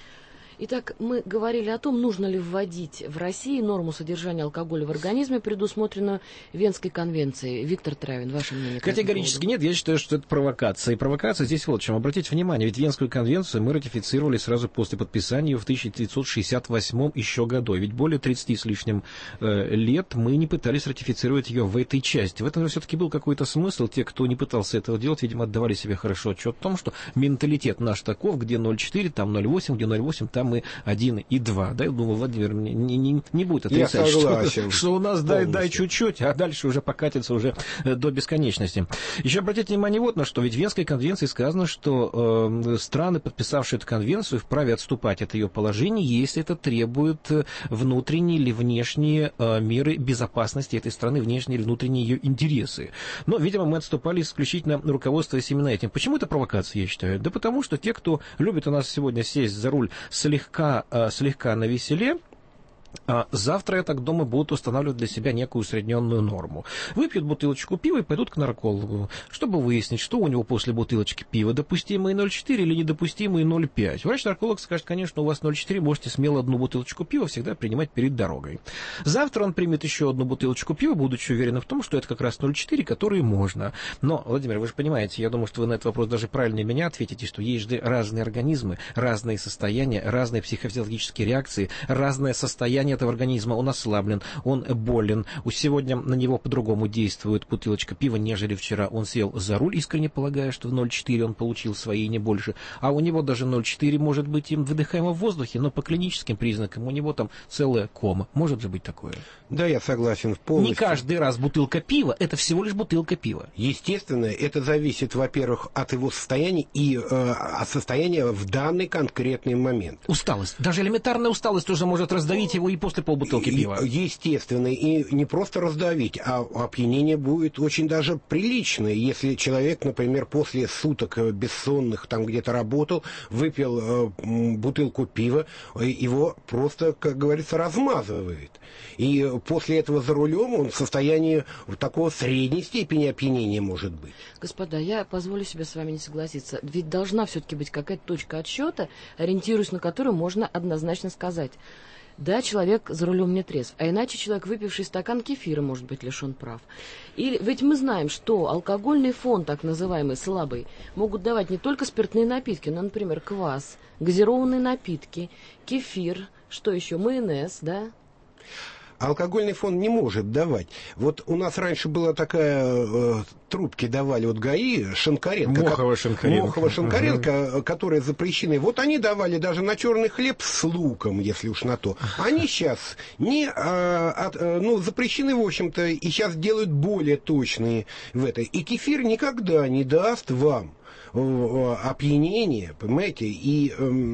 Итак, мы говорили о том, нужно ли вводить в России норму содержания алкоголя в организме, предусмотренную Венской конвенцией. Виктор Травин, ваше мнение? Категорически нет, я считаю, что это провокация. И провокация здесь вот в чем. Обратите внимание, ведь Венскую конвенцию мы ратифицировали сразу после подписания ее в 1968 еще году. Ведь более 30 с лишним лет мы не пытались ратифицировать ее в этой части. В этом все-таки был какой-то смысл. Те, кто не пытался этого делать, видимо, отдавали себе хорошо отчет о том, что менталитет наш таков, где 0,4, там 0,8, где 0,8, там мы 1 и 2. Да, я думаю, Владимир не будет отрицать, что у нас дай чуть-чуть, а дальше уже покатится уже до бесконечности. Еще обратите внимание вот на что. Ведь в Венской конвенции сказано, что страны, подписавшие эту конвенцию, вправе отступать от ее положений, если это требует внутренние или внешние меры безопасности этой страны, внешние или внутренние ее интересы. Но, видимо, мы отступали исключительно руководствуясь именно этим. Почему это провокация, я считаю? Да потому что те, кто любит у нас сегодня сесть за руль слегка навеселе, завтра, я так думаю, будут устанавливать для себя некую усредненную норму. Выпьют бутылочку пива и пойдут к наркологу, чтобы выяснить, что у него после бутылочки пива, допустимые 0,4 или недопустимые 0,5. Врач-нарколог скажет, конечно, у вас 0,4, можете смело одну бутылочку пива всегда принимать перед дорогой. Завтра он примет еще одну бутылочку пива, будучи уверенным в том, что это как раз 0,4, которые можно. Но, Владимир, вы же понимаете, я думаю, что вы на этот вопрос даже правильно меня ответите, что есть же разные организмы, разные состояния, разные психофизиологические реакции, разное состояние этого организма, он ослаблен, он болен. Сегодня на него по-другому действует бутылочка пива, нежели вчера. Он сел за руль, искренне полагая, что в 0,4 он получил свои, не больше. А у него даже 0,4 может быть им выдыхаемо в воздухе, но по клиническим признакам у него там целая кома. Может же быть такое? Да, я согласен полностью. Не каждый раз бутылка пива, это всего лишь бутылка пива. Естественно, это зависит, во-первых, от его состояния и от состояния в данный конкретный момент. Усталость. Даже элементарная усталость уже может раздавить его и после полбутылки пива. Естественно, и не просто раздавить, а опьянение будет очень даже приличное, если человек, например, после суток бессонных, там где-то работал, выпил бутылку пива, его просто, как говорится, размазывает. И после этого за рулем он в состоянии такого средней степени опьянения может быть. Господа, я позволю себе с вами не согласиться. Ведь должна все-таки быть какая-то точка отсчета, ориентируясь на которую можно однозначно сказать: да, человек за рулем не трезв, а иначе человек, выпивший стакан кефира, может быть лишен прав. И ведь мы знаем, что алкогольный фон, так называемый слабый, могут давать не только спиртные напитки, но, например, квас, газированные напитки, кефир, что еще, майонез, да? Алкогольный фон не может давать. Вот у нас раньше была такая, трубки давали от ГАИ, Шинкаренко. Мохова-Шинкаренко, которые запрещены. Вот они давали даже на черный хлеб с луком, если уж на то. Они сейчас запрещены, в общем-то, и сейчас делают более точные в это. И кефир никогда не даст вам опьянение, понимаете, и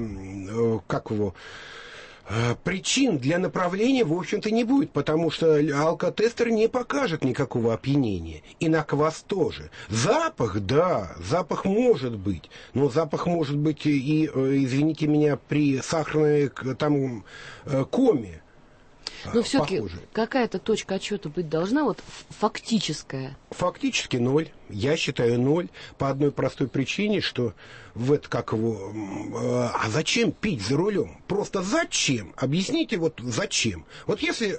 причин для направления, в общем-то, не будет, потому что алкотестер не покажет никакого опьянения. И на квас тоже. Запах, да, запах может быть. Но запах может быть и, извините меня, при сахарной там коме. Но все-таки какая-то точка отсчета быть должна, вот фактическая. Фактически 0. Я считаю 0 по одной простой причине, что а зачем пить за рулем? Просто зачем? Объясните, вот зачем? Вот если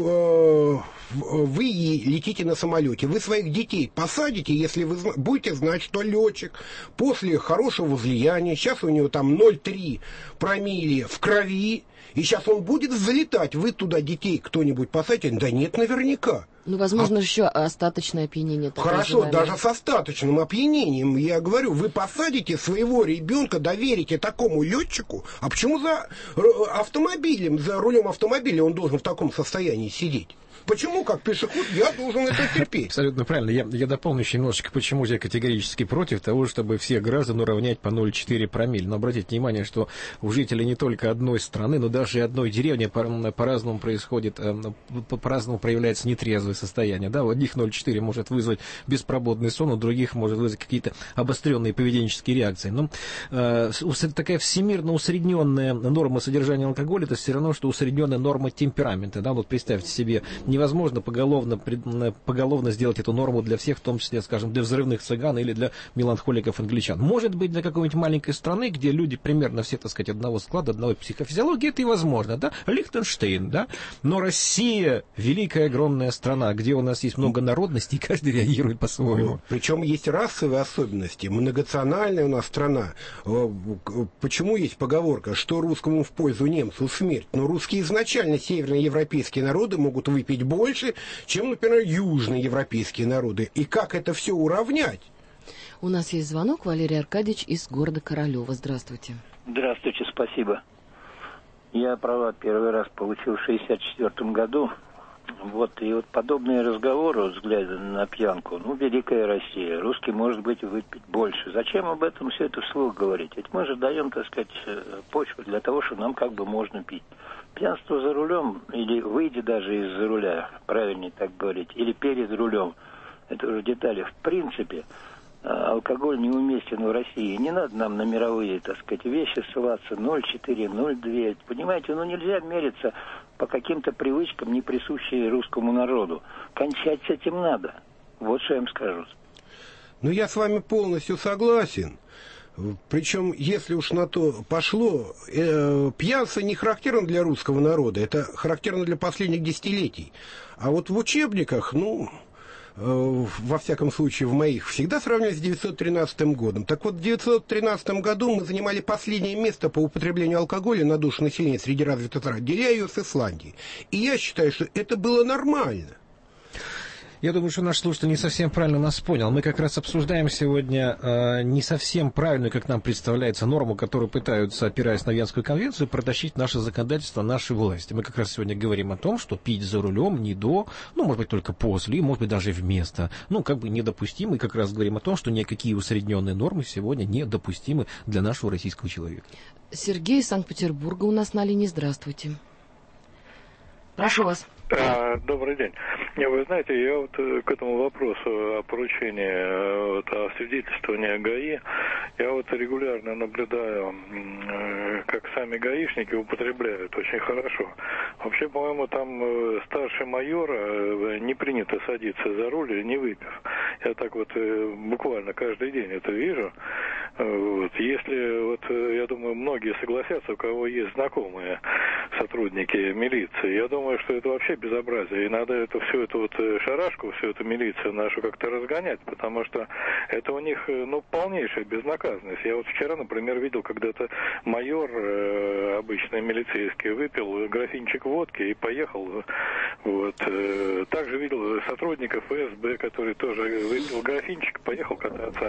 вы летите на самолете, вы своих детей посадите, если вы будете знать, что летчик после хорошего возлияния, сейчас у него там 0,3 промилле в крови, и сейчас он будет залетать, вы туда детей кто-нибудь посадите? Да нет, наверняка. Ну, возможно, еще остаточное опьянение. Хорошо, даже с остаточным опьянением, я говорю, вы посадите своего ребенка, доверите такому летчику, а почему за автомобилем, за рулем автомобиля он должен в таком состоянии сидеть? Почему, как пешеход, я должен это терпеть? Абсолютно правильно. Я дополню еще немножечко, почему я категорически против того, чтобы всех граждан уравнять по 0,4 промилле. Но обратите внимание, что у жителей не только одной страны, но даже и одной деревни по-разному происходит, по-разному проявляется нетрезвое состояние. Да, у одних 0,4 может вызвать беспробудный сон, у других может вызвать какие-то обостренные поведенческие реакции. Но такая всемирно усредненная норма содержания алкоголя, это все равно, что усредненная норма темперамента. Да, вот представьте себе, невозможно поголовно сделать эту норму для всех, в том числе, скажем, для взрывных цыган или для меланхоликов-англичан. Может быть, для какой-нибудь маленькой страны, где люди примерно все, так сказать, одного склада, одной психофизиологии, это и возможно, да? Лихтенштейн, да? Но Россия — великая, огромная страна, где у нас есть много народностей, и каждый реагирует по-своему. Причем есть расовые особенности, многонациональная у нас страна. Почему есть поговорка, что русскому в пользу, немцу смерть? Но русские изначально, северноевропейские народы, могут выпить больше, чем, например, южноевропейские народы. И как это все уравнять? У нас есть звонок. Валерий Аркадьевич из города Королева. Здравствуйте. Здравствуйте, спасибо. Я права первый раз получил в 1964 году. И вот подобные разговоры, взгляды на пьянку, великая Россия, русский, может быть, выпить больше. Зачем об этом все это вслух говорить? Ведь мы же даем, так сказать, почву для того, что нам как бы можно пить. Пьянство за рулем, или выйдя даже из-за руля, правильнее так говорить, или перед рулем, это уже детали. В принципе, алкоголь неуместен в России. Не надо нам на мировые, так сказать, вещи ссылаться 0,4, 0,2. Понимаете, нельзя мериться по каким-то привычкам, не присущие русскому народу. Кончать с этим надо. Вот что я им скажу. Я с вами полностью согласен. Причем, если уж на то пошло, пьянство не характерно для русского народа, это характерно для последних десятилетий. А вот в учебниках, во всяком случае в моих, всегда сравнивали с 1913 годом. Так вот, в 1913 году мы занимали последнее место по употреблению алкоголя на душу населения среди развитых стран, деля ее с Исландией. И я считаю, что это было нормально. Я думаю, что наш слушатель не совсем правильно нас понял. Мы как раз обсуждаем сегодня не совсем правильную, как нам представляется, норму, которую пытаются, опираясь на Венскую конвенцию, протащить наше законодательство, наши власти. Мы как раз сегодня говорим о том, что пить за рулем не до, может быть, только после, может быть, даже вместо, недопустимо. И как раз говорим о том, что никакие усредненные нормы сегодня недопустимы для нашего российского человека. Сергей из Санкт-Петербурга у нас на линии. Здравствуйте. Прошу вас. Добрый день. Вы знаете, я вот к этому вопросу о поручении, вот, о свидетельствовании ГАИ, я вот регулярно наблюдаю, как сами гаишники употребляют очень хорошо. Вообще, по-моему, там старший майор не принято садиться за руль, не выпив. Я так вот буквально каждый день это вижу. Вот. Если, вот, я думаю, многие согласятся, у кого есть знакомые сотрудники милиции, я думаю, что это вообще безобразие. И надо всю эту вот шарашку, всю эту милицию нашу как-то разгонять, потому что это у них, полнейшая безнаказанность. Я вот вчера, например, видел, когда-то майор, обычный милицейский, выпил графинчик водки и поехал. Вот. Также видел сотрудников ФСБ, который тоже выпил графинчик, поехал кататься.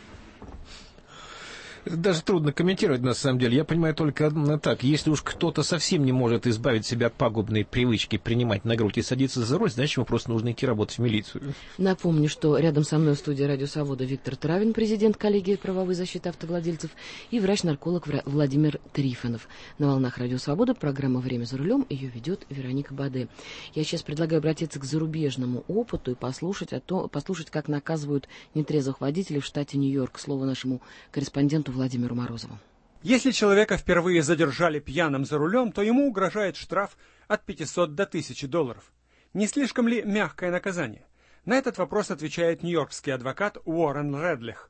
Даже трудно комментировать, на самом деле. Я понимаю только так. Если уж кто-то совсем не может избавить себя от пагубной привычки принимать на грудь и садиться за руль, значит, ему просто нужно идти работать в милицию. Напомню, что рядом со мной в студии «Радио Свобода» Виктор Травин, президент коллегии правовой защиты автовладельцев, и врач-нарколог Владимир Трифонов. На волнах «Радио Свобода» программа «Время за рулем». Ее ведет Вероника Баде. Я сейчас предлагаю обратиться к зарубежному опыту и послушать, как наказывают нетрезвых водителей в штате Нью-Йорк. Слово нашему корреспонденту Владимиру Морозову. Если человека впервые задержали пьяным за рулем, то ему угрожает штраф от $500 до $1000. Не слишком ли мягкое наказание? На этот вопрос отвечает нью-йоркский адвокат Уоррен Редлих.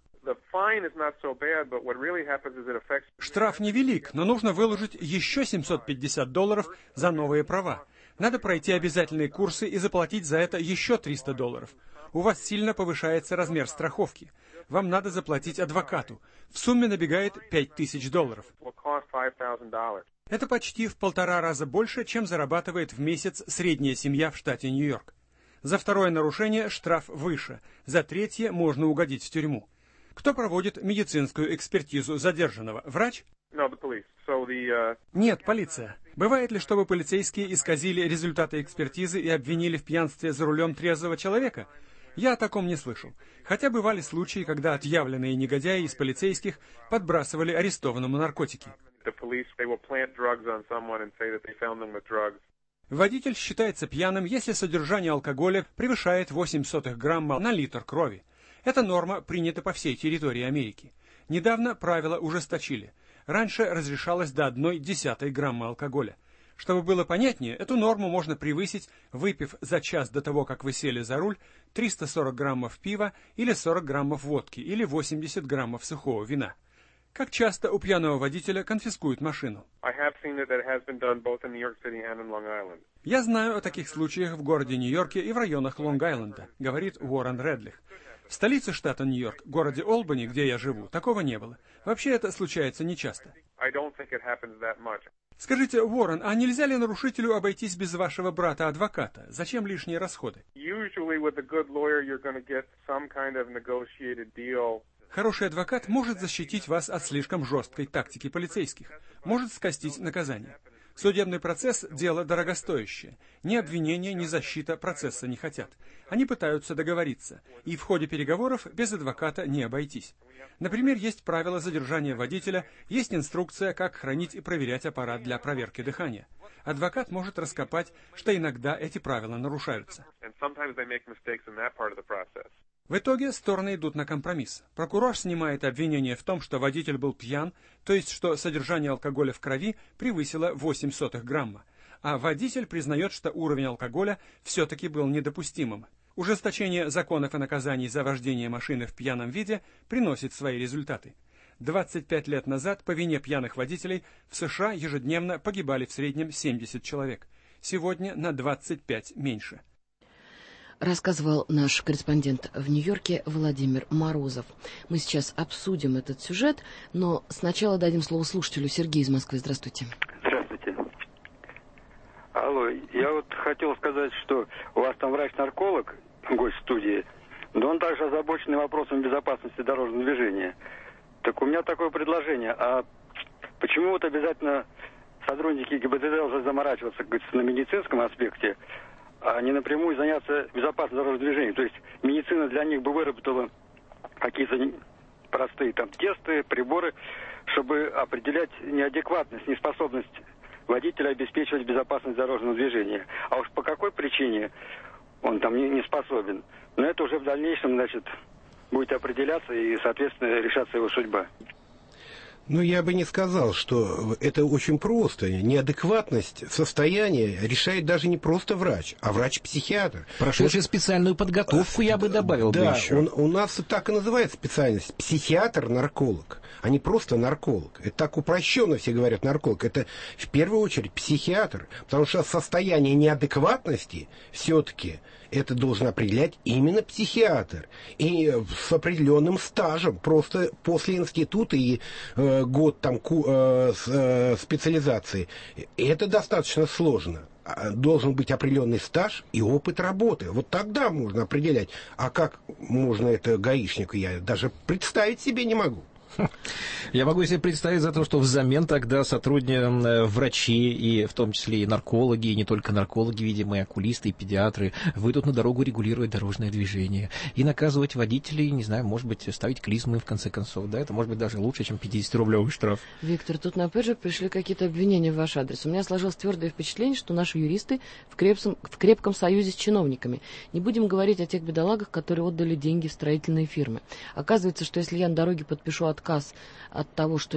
Штраф невелик, но нужно выложить еще $750 за новые права. Надо пройти обязательные курсы и заплатить за это еще $300. У вас сильно повышается размер страховки. Вам надо заплатить адвокату. В сумме набегает $5000. Это почти в 1,5 раза больше, чем зарабатывает в месяц средняя семья в штате Нью-Йорк. За второе нарушение штраф выше, за третье можно угодить в тюрьму. Кто проводит медицинскую экспертизу задержанного? Врач? Нет, полиция. Бывает ли, чтобы полицейские исказили результаты экспертизы и обвинили в пьянстве за рулем трезвого человека? Я о таком не слышал. Хотя бывали случаи, когда отъявленные негодяи из полицейских подбрасывали арестованному наркотики. Водитель считается пьяным, если содержание алкоголя превышает 0,08 грамма на литр крови. Эта норма принята по всей территории Америки. Недавно правила ужесточили. Раньше разрешалось до 0,1 грамма алкоголя. Чтобы было понятнее, эту норму можно превысить, выпив за час до того, как вы сели за руль, 340 граммов пива или 40 граммов водки или 80 граммов сухого вина. Как часто у пьяного водителя конфискуют машину? Я знаю о таких случаях в городе Нью-Йорке и в районах Лонг-Айленда, говорит Уоррен Редлих. В столице штата Нью-Йорк, городе Олбани, где я живу, такого не было. Вообще это случается нечасто. Скажите, Уоррен, а нельзя ли нарушителю обойтись без вашего брата-адвоката? Зачем лишние расходы? Хороший адвокат может защитить вас от слишком жесткой тактики полицейских, может скостить наказание. Судебный процесс – дело дорогостоящее. Ни обвинение, ни защита процесса не хотят. Они пытаются договориться, и в ходе переговоров без адвоката не обойтись. Например, есть правила задержания водителя, есть инструкция, как хранить и проверять аппарат для проверки дыхания. Адвокат может раскопать, что иногда эти правила нарушаются. В итоге стороны идут на компромисс. Прокурор снимает обвинение в том, что водитель был пьян, то есть что содержание алкоголя в крови превысило 0,08 грамма, а водитель признает, что уровень алкоголя все-таки был недопустимым. Ужесточение законов и наказаний за вождение машины в пьяном виде приносит свои результаты. 25 лет назад по вине пьяных водителей в США ежедневно погибали в среднем 70 человек. Сегодня на 25 меньше. Рассказывал наш корреспондент в Нью-Йорке Владимир Морозов. Мы сейчас обсудим этот сюжет, но сначала дадим слово слушателю. Сергей из Москвы. Здравствуйте. Здравствуйте. Алло, я вот хотел сказать, что у вас там врач-нарколог, гость студии, но он также озабочен вопросом безопасности дорожного движения. Так у меня такое предложение. А почему вот обязательно сотрудники ГИБДД должны заморачиваться, как говорится, на медицинском аспекте, а не напрямую заняться безопасностью дорожного движения? То есть медицина для них бы выработала какие-то простые там тесты, приборы, чтобы определять неадекватность, неспособность водителя обеспечивать безопасность дорожного движения. А уж по какой причине он там не способен. Но это уже в дальнейшем, значит, будет определяться и, соответственно, решаться его судьба. Ну, я бы не сказал, что это очень просто. Неадекватность состояния решает даже не просто врач, а врач-психиатр. Прошедший специальную подготовку, я бы добавил бы еще. Да, у нас так и называется специальность. Психиатр-нарколог, а не просто нарколог. Это так упрощенно все говорят нарколог. Это в первую очередь психиатр. Потому что состояние неадекватности все-таки это должен определять именно психиатр. И с определенным стажем. Просто после института и год там специализации. Это достаточно сложно. Должен быть определенный стаж и опыт работы. Вот тогда можно определять. А как можно это гаишнику, я даже представить себе не могу. Я могу себе представить за то, что взамен тогда сотрудники, врачи, и в том числе и наркологи, и не только наркологи, видимо, и окулисты, и педиатры, выйдут на дорогу регулировать дорожное движение и наказывать водителей, не знаю, может быть, ставить клизмы, в конце концов, да, это может быть даже лучше, чем 50-рублевый штраф. Виктор, тут на опять же пришли какие-то обвинения в ваш адрес. У меня сложилось твердое впечатление, что наши юристы в крепком союзе с чиновниками. Не будем говорить о тех бедолагах, которые отдали деньги в строительные фирмы. Оказывается, что если я на дороге подпишу отказ от того, что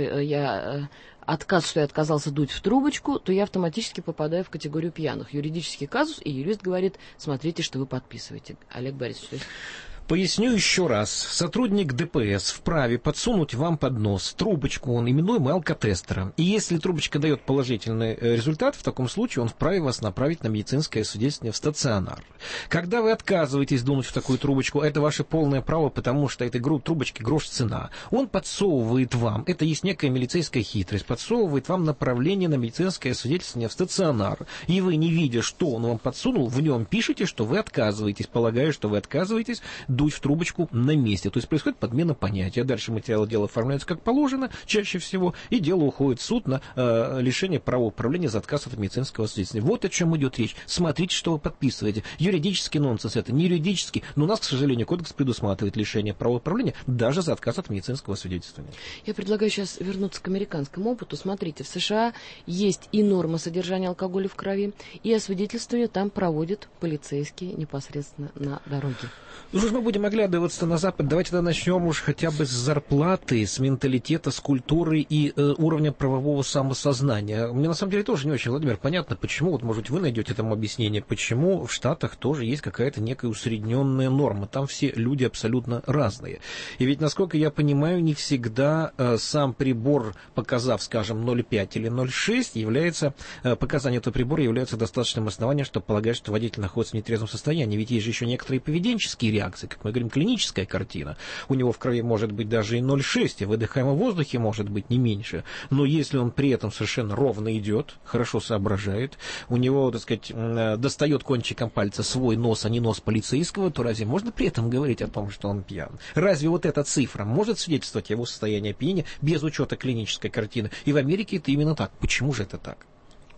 я отказался дуть в трубочку, то я автоматически попадаю в категорию пьяных. Юридический казус, и юрист говорит, смотрите, что вы подписываете. Олег Борисович. Поясню еще раз. Сотрудник ДПС вправе подсунуть вам под нос трубочку, именуемую алкотестером. И если трубочка дает положительный результат, в таком случае он вправе вас направить на медицинское освидетельствование в стационар. Когда вы отказываетесь дунуть в такую трубочку, это ваше полное право, потому что этой трубочки грош цена. Он подсовывает вам, это есть некая милицейская хитрость, подсовывает вам направление на медицинское освидетельствование в стационар. И вы, не видя, что он вам подсунул, в нем пишете, что вы отказываетесь, полагая, что вы отказываетесь дуть в трубочку на месте. То есть происходит подмена понятия. Дальше материалы дела оформляются как положено, чаще всего, и дело уходит в суд на лишение права управления за отказ от медицинского освидетельствования. Вот о чем идет речь. Смотрите, что вы подписываете. Юридический нонсенс это, не юридический, но у нас, к сожалению, кодекс предусматривает лишение права управления даже за отказ от медицинского освидетельствования. Я предлагаю сейчас вернуться к американскому опыту. Смотрите, в США есть и норма содержания алкоголя в крови, и освидетельствование там проводят полицейские непосредственно на дороге. Ну что ж, мы будем оглядываться на Запад. Давайте тогда начнем уж хотя бы с зарплаты, с менталитета, с культуры и уровня правового самосознания. Мне на самом деле тоже не очень, Владимир, понятно, почему, вот может быть вы найдете там объяснение, почему в Штатах тоже есть какая-то некая усредненная норма. Там все люди абсолютно разные. И ведь, насколько я понимаю, не всегда сам прибор, показав, скажем, 0,5 или 0,6, является, показание этого прибора является достаточным основанием, чтобы полагать, что водитель находится в нетрезвом состоянии. Ведь есть же еще некоторые поведенческие реакции, как мы говорим, клиническая картина. У него в крови может быть даже и 0,6, а в выдыхаемом воздухе может быть не меньше. Но если он при этом совершенно ровно идет, хорошо соображает, у него, так сказать, достает кончиком пальца свой нос, а не нос полицейского, то разве можно при этом говорить о том, что он пьян? Разве вот эта цифра может свидетельствовать о его состоянии опьянения без учета клинической картины? И в Америке это именно так. Почему же это так?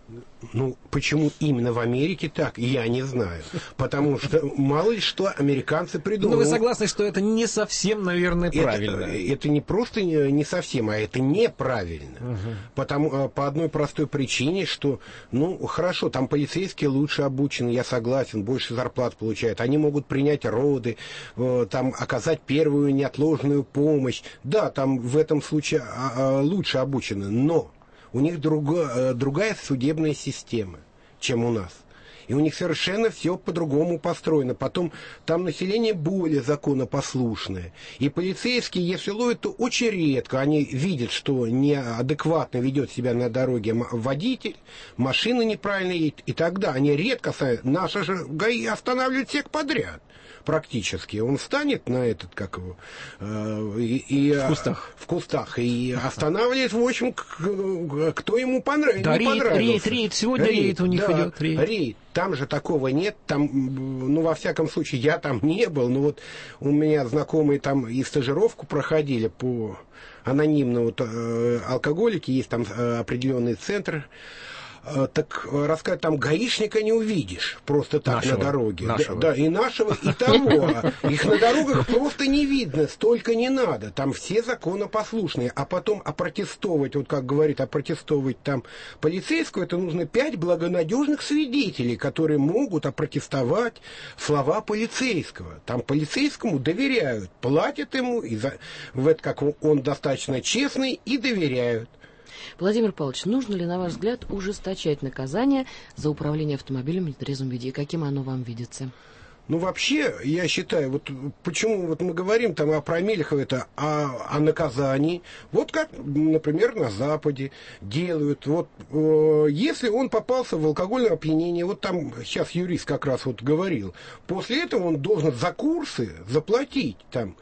Ну, почему именно в Америке так, я не знаю. Потому что мало ли что американцы придумали. Но вы согласны, что это не совсем, наверное, правильно? Это не просто не совсем, а это неправильно. Потому, по одной простой причине, что, ну, хорошо, там полицейские лучше обучены, я согласен, больше зарплат получают. Они могут принять роды, там, оказать первую неотложную помощь. Да, там в этом случае лучше обучены, но у них другая судебная система, чем у нас. И у них совершенно все по-другому построено. Потом там население более законопослушное. И полицейские, если ловят, то очень редко. Они видят, что неадекватно ведет себя на дороге водитель, машина неправильно едет. И тогда они редко... Наши же ГАИ останавливают всех подряд. Практически. Он встанет на этот, как его... в кустах. В кустах. И останавливает, в общем, кто ему понравился. Да, рейд. Сегодня рейд у них идет. Рейд. Там же такого нет. Там, ну, во всяком случае, я там не был. Но вот у меня знакомые там и стажировку проходили по анонимному алкоголике. Есть там определенный центр. так рассказать, там гаишника не увидишь просто так на дороге. Нашего. Да, и нашего, и того. Их на дорогах просто не видно, столько не надо. Там все законопослушные. А потом опротестовывать, вот как говорит, опротестовывать там полицейского, это нужно 5 благонадежных свидетелей, которые могут опротестовать слова полицейского. Там полицейскому доверяют, платят ему, и в это как он достаточно честный, и доверяют. Владимир Павлович, нужно ли, на ваш взгляд, ужесточать наказание за управление автомобилем в нетрезвом виде? И каким оно вам видится? Ну, вообще, я считаю, вот почему вот мы говорим там о промиллях, это о наказании. Вот как, например, на Западе делают. Вот если он попался в алкогольное опьянение, вот там сейчас юрист как раз вот говорил, после этого он должен за курсы заплатить там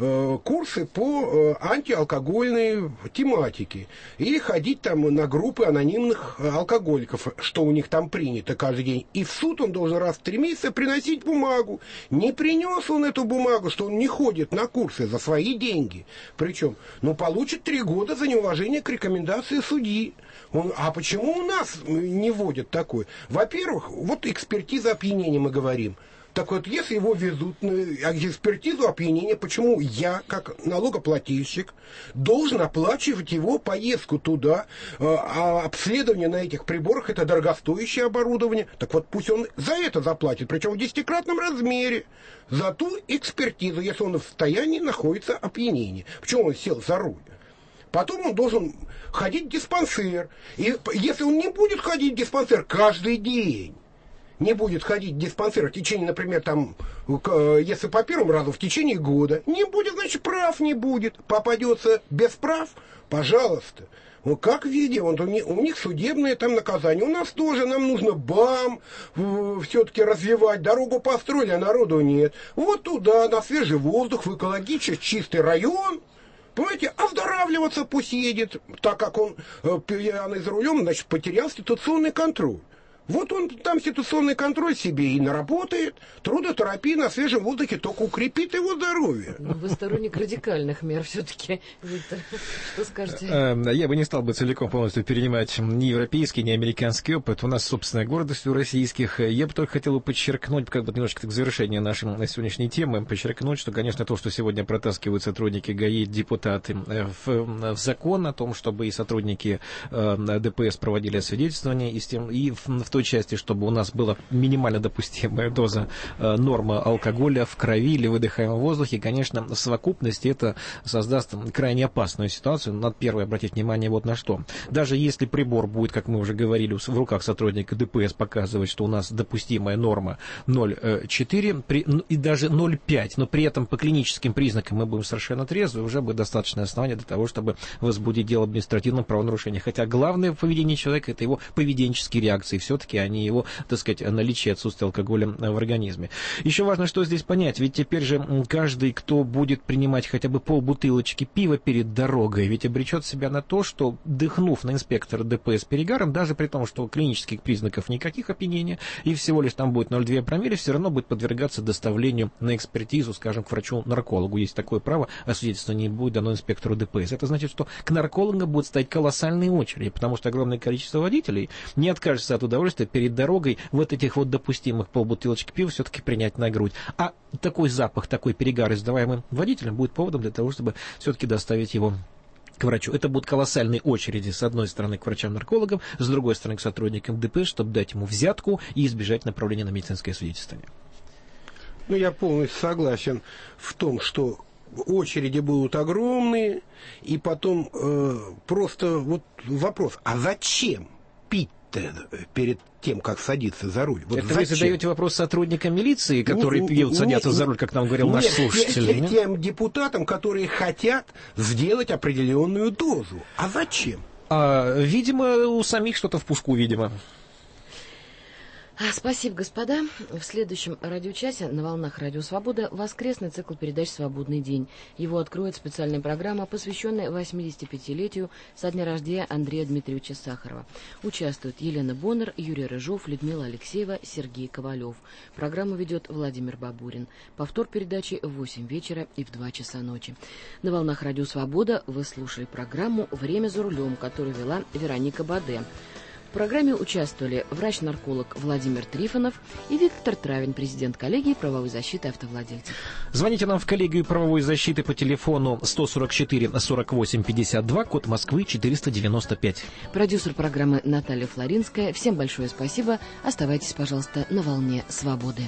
курсы по антиалкогольной тематике. Или ходить там на группы анонимных алкоголиков, что у них там принято каждый день. И в суд он должен раз в 3 месяца приносить бумагу. Не принес он эту бумагу, что он не ходит на курсы за свои деньги. Причем, получит 3 года за неуважение к рекомендации судьи. А почему у нас не вводят такое? Во-первых, вот экспертиза опьянения мы говорим. Так вот, если его везут на экспертизу опьянения, почему я, как налогоплательщик, должен оплачивать его поездку туда, а обследование на этих приборах – это дорогостоящее оборудование. Так вот, пусть он за это заплатит, причем в 10-кратном размере, за ту экспертизу, если он в состоянии находится опьянение. Почему он сел за руль? Потом он должен ходить в диспансер. И если он не будет ходить в диспансер каждый день, не будет ходить в диспансер в течение, например, там, если по первому разу в течение года, не будет, значит, прав не будет. Попадется без прав, пожалуйста. Ну, как видим, вот у них судебное там наказание. У нас тоже, нам нужно все-таки развивать. Дорогу построили, а народу нет. Вот туда, на свежий воздух, в экологически чистый район. Понимаете, оздоравливаться пусть едет, так как он пьяный за рулем, значит, потерял ситуационный контроль. Вот он там ситуационный контроль себе и наработает, трудотерапия на свежем воздухе только укрепит его здоровье. Вы сторонник радикальных мер все-таки, Виктор. Что скажете? Я бы не стал бы целиком полностью перенимать ни европейский, ни американский опыт. У нас собственная гордость у российских. Я бы только хотел подчеркнуть, как бы немножко к завершению нашей сегодняшней темы, подчеркнуть, что, конечно, то, что сегодня протаскивают сотрудники ГАИ, депутаты в закон о том, чтобы и сотрудники ДПС проводили освидетельствование, и в той части, чтобы у нас была минимально допустимая доза нормы алкоголя в крови или выдыхаемом воздухе, конечно, в совокупности это создаст крайне опасную ситуацию. Надо первое обратить внимание вот на что. Даже если прибор будет, как мы уже говорили, в руках сотрудника ДПС показывать, что у нас допустимая норма 0,4 и даже 0,5, но при этом по клиническим признакам мы будем совершенно трезвы, уже будет достаточное основание для того, чтобы возбудить дело об административном правонарушении. Хотя главное в поведении человека – это его поведенческие реакции. Все-таки а не его, так сказать, наличие отсутствия алкоголя в организме. Еще важно, что здесь понять, ведь теперь же каждый, кто будет принимать хотя бы полбутылочки пива перед дорогой, ведь обречет себя на то, что, дыхнув на инспектора ДПС перегаром, даже при том, что клинических признаков никаких опьянения, и всего лишь там будет 0,2 промилле, все равно будет подвергаться доставлению на экспертизу, скажем, к врачу-наркологу. Есть такое право, а свидетельство не будет дано инспектору ДПС. Это значит, что к наркологам будет стоять колоссальные очереди, потому что огромное количество водителей не откажется от удовольствия перед дорогой вот этих вот допустимых полбутылочки пива все-таки принять на грудь. А такой запах, такой перегар, издаваемый водителем, будет поводом для того, чтобы все-таки доставить его к врачу. Это будут колоссальные очереди, с одной стороны, к врачам-наркологам, с другой стороны, к сотрудникам ДПС, чтобы дать ему взятку и избежать направления на медицинское свидетельствование. Я полностью согласен в том, что очереди будут огромные, и потом просто вот вопрос, а зачем пить перед тем, как садиться за руль? Вот это зачем? вы задаете вопрос сотрудникам милиции, которые пьют, садятся за руль, как нам говорил наш слушатель? Тем депутатам, которые хотят сделать определенную дозу. А зачем? Видимо, у самих что-то в пушку, видимо. Спасибо, господа. В следующем радиочасе на волнах Радио Свобода воскресный цикл передач «Свободный день». Его откроет специальная программа, посвященная 85-летию со дня рождения Андрея Дмитриевича Сахарова. Участвуют Елена Боннер, Юрий Рыжов, Людмила Алексеева, Сергей Ковалев. Программу ведет Владимир Бабурин. Повтор передачи в 8 вечера и в 2 часа ночи. На волнах Радио Свобода вы слушали программу «Время за рулем», которую вела Вероника Баде. программе участвовали врач-нарколог Владимир Трифонов и Виктор Травин, президент коллегии правовой защиты автовладельцев. Звоните нам в коллегию правовой защиты по телефону 144 48 52, код Москвы 495. Продюсер программы Наталья Флоринская. Всем большое спасибо. Оставайтесь, пожалуйста, на волне свободы.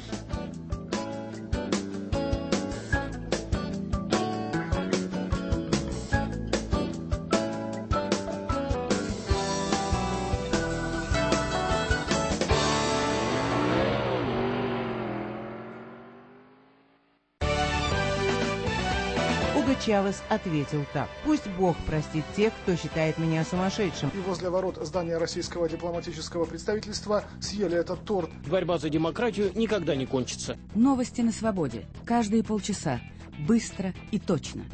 Чавес ответил так: «Пусть Бог простит тех, кто считает меня сумасшедшим». И возле ворот здания российского дипломатического представительства съели этот торт. Борьба за демократию никогда не кончится. Новости на свободе. Каждые полчаса. Быстро и точно.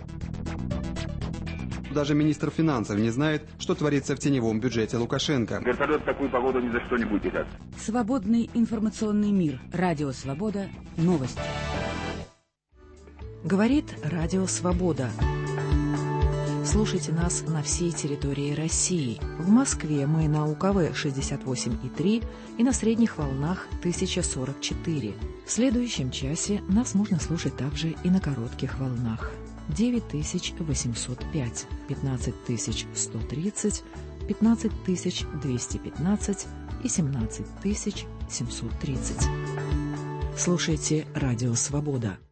Даже министр финансов не знает, что творится в теневом бюджете Лукашенко. Вертолет в такую погоду ни за что не будет летать. Свободный информационный мир. Радио «Свобода». Новости. Говорит Радио Свобода. Слушайте нас на всей территории России. В Москве мы на УКВ 68,3 и на средних волнах 1044. В следующем часе нас можно слушать также и на коротких волнах. 9805, 15130, 15215 и 17730. Слушайте Радио Свобода.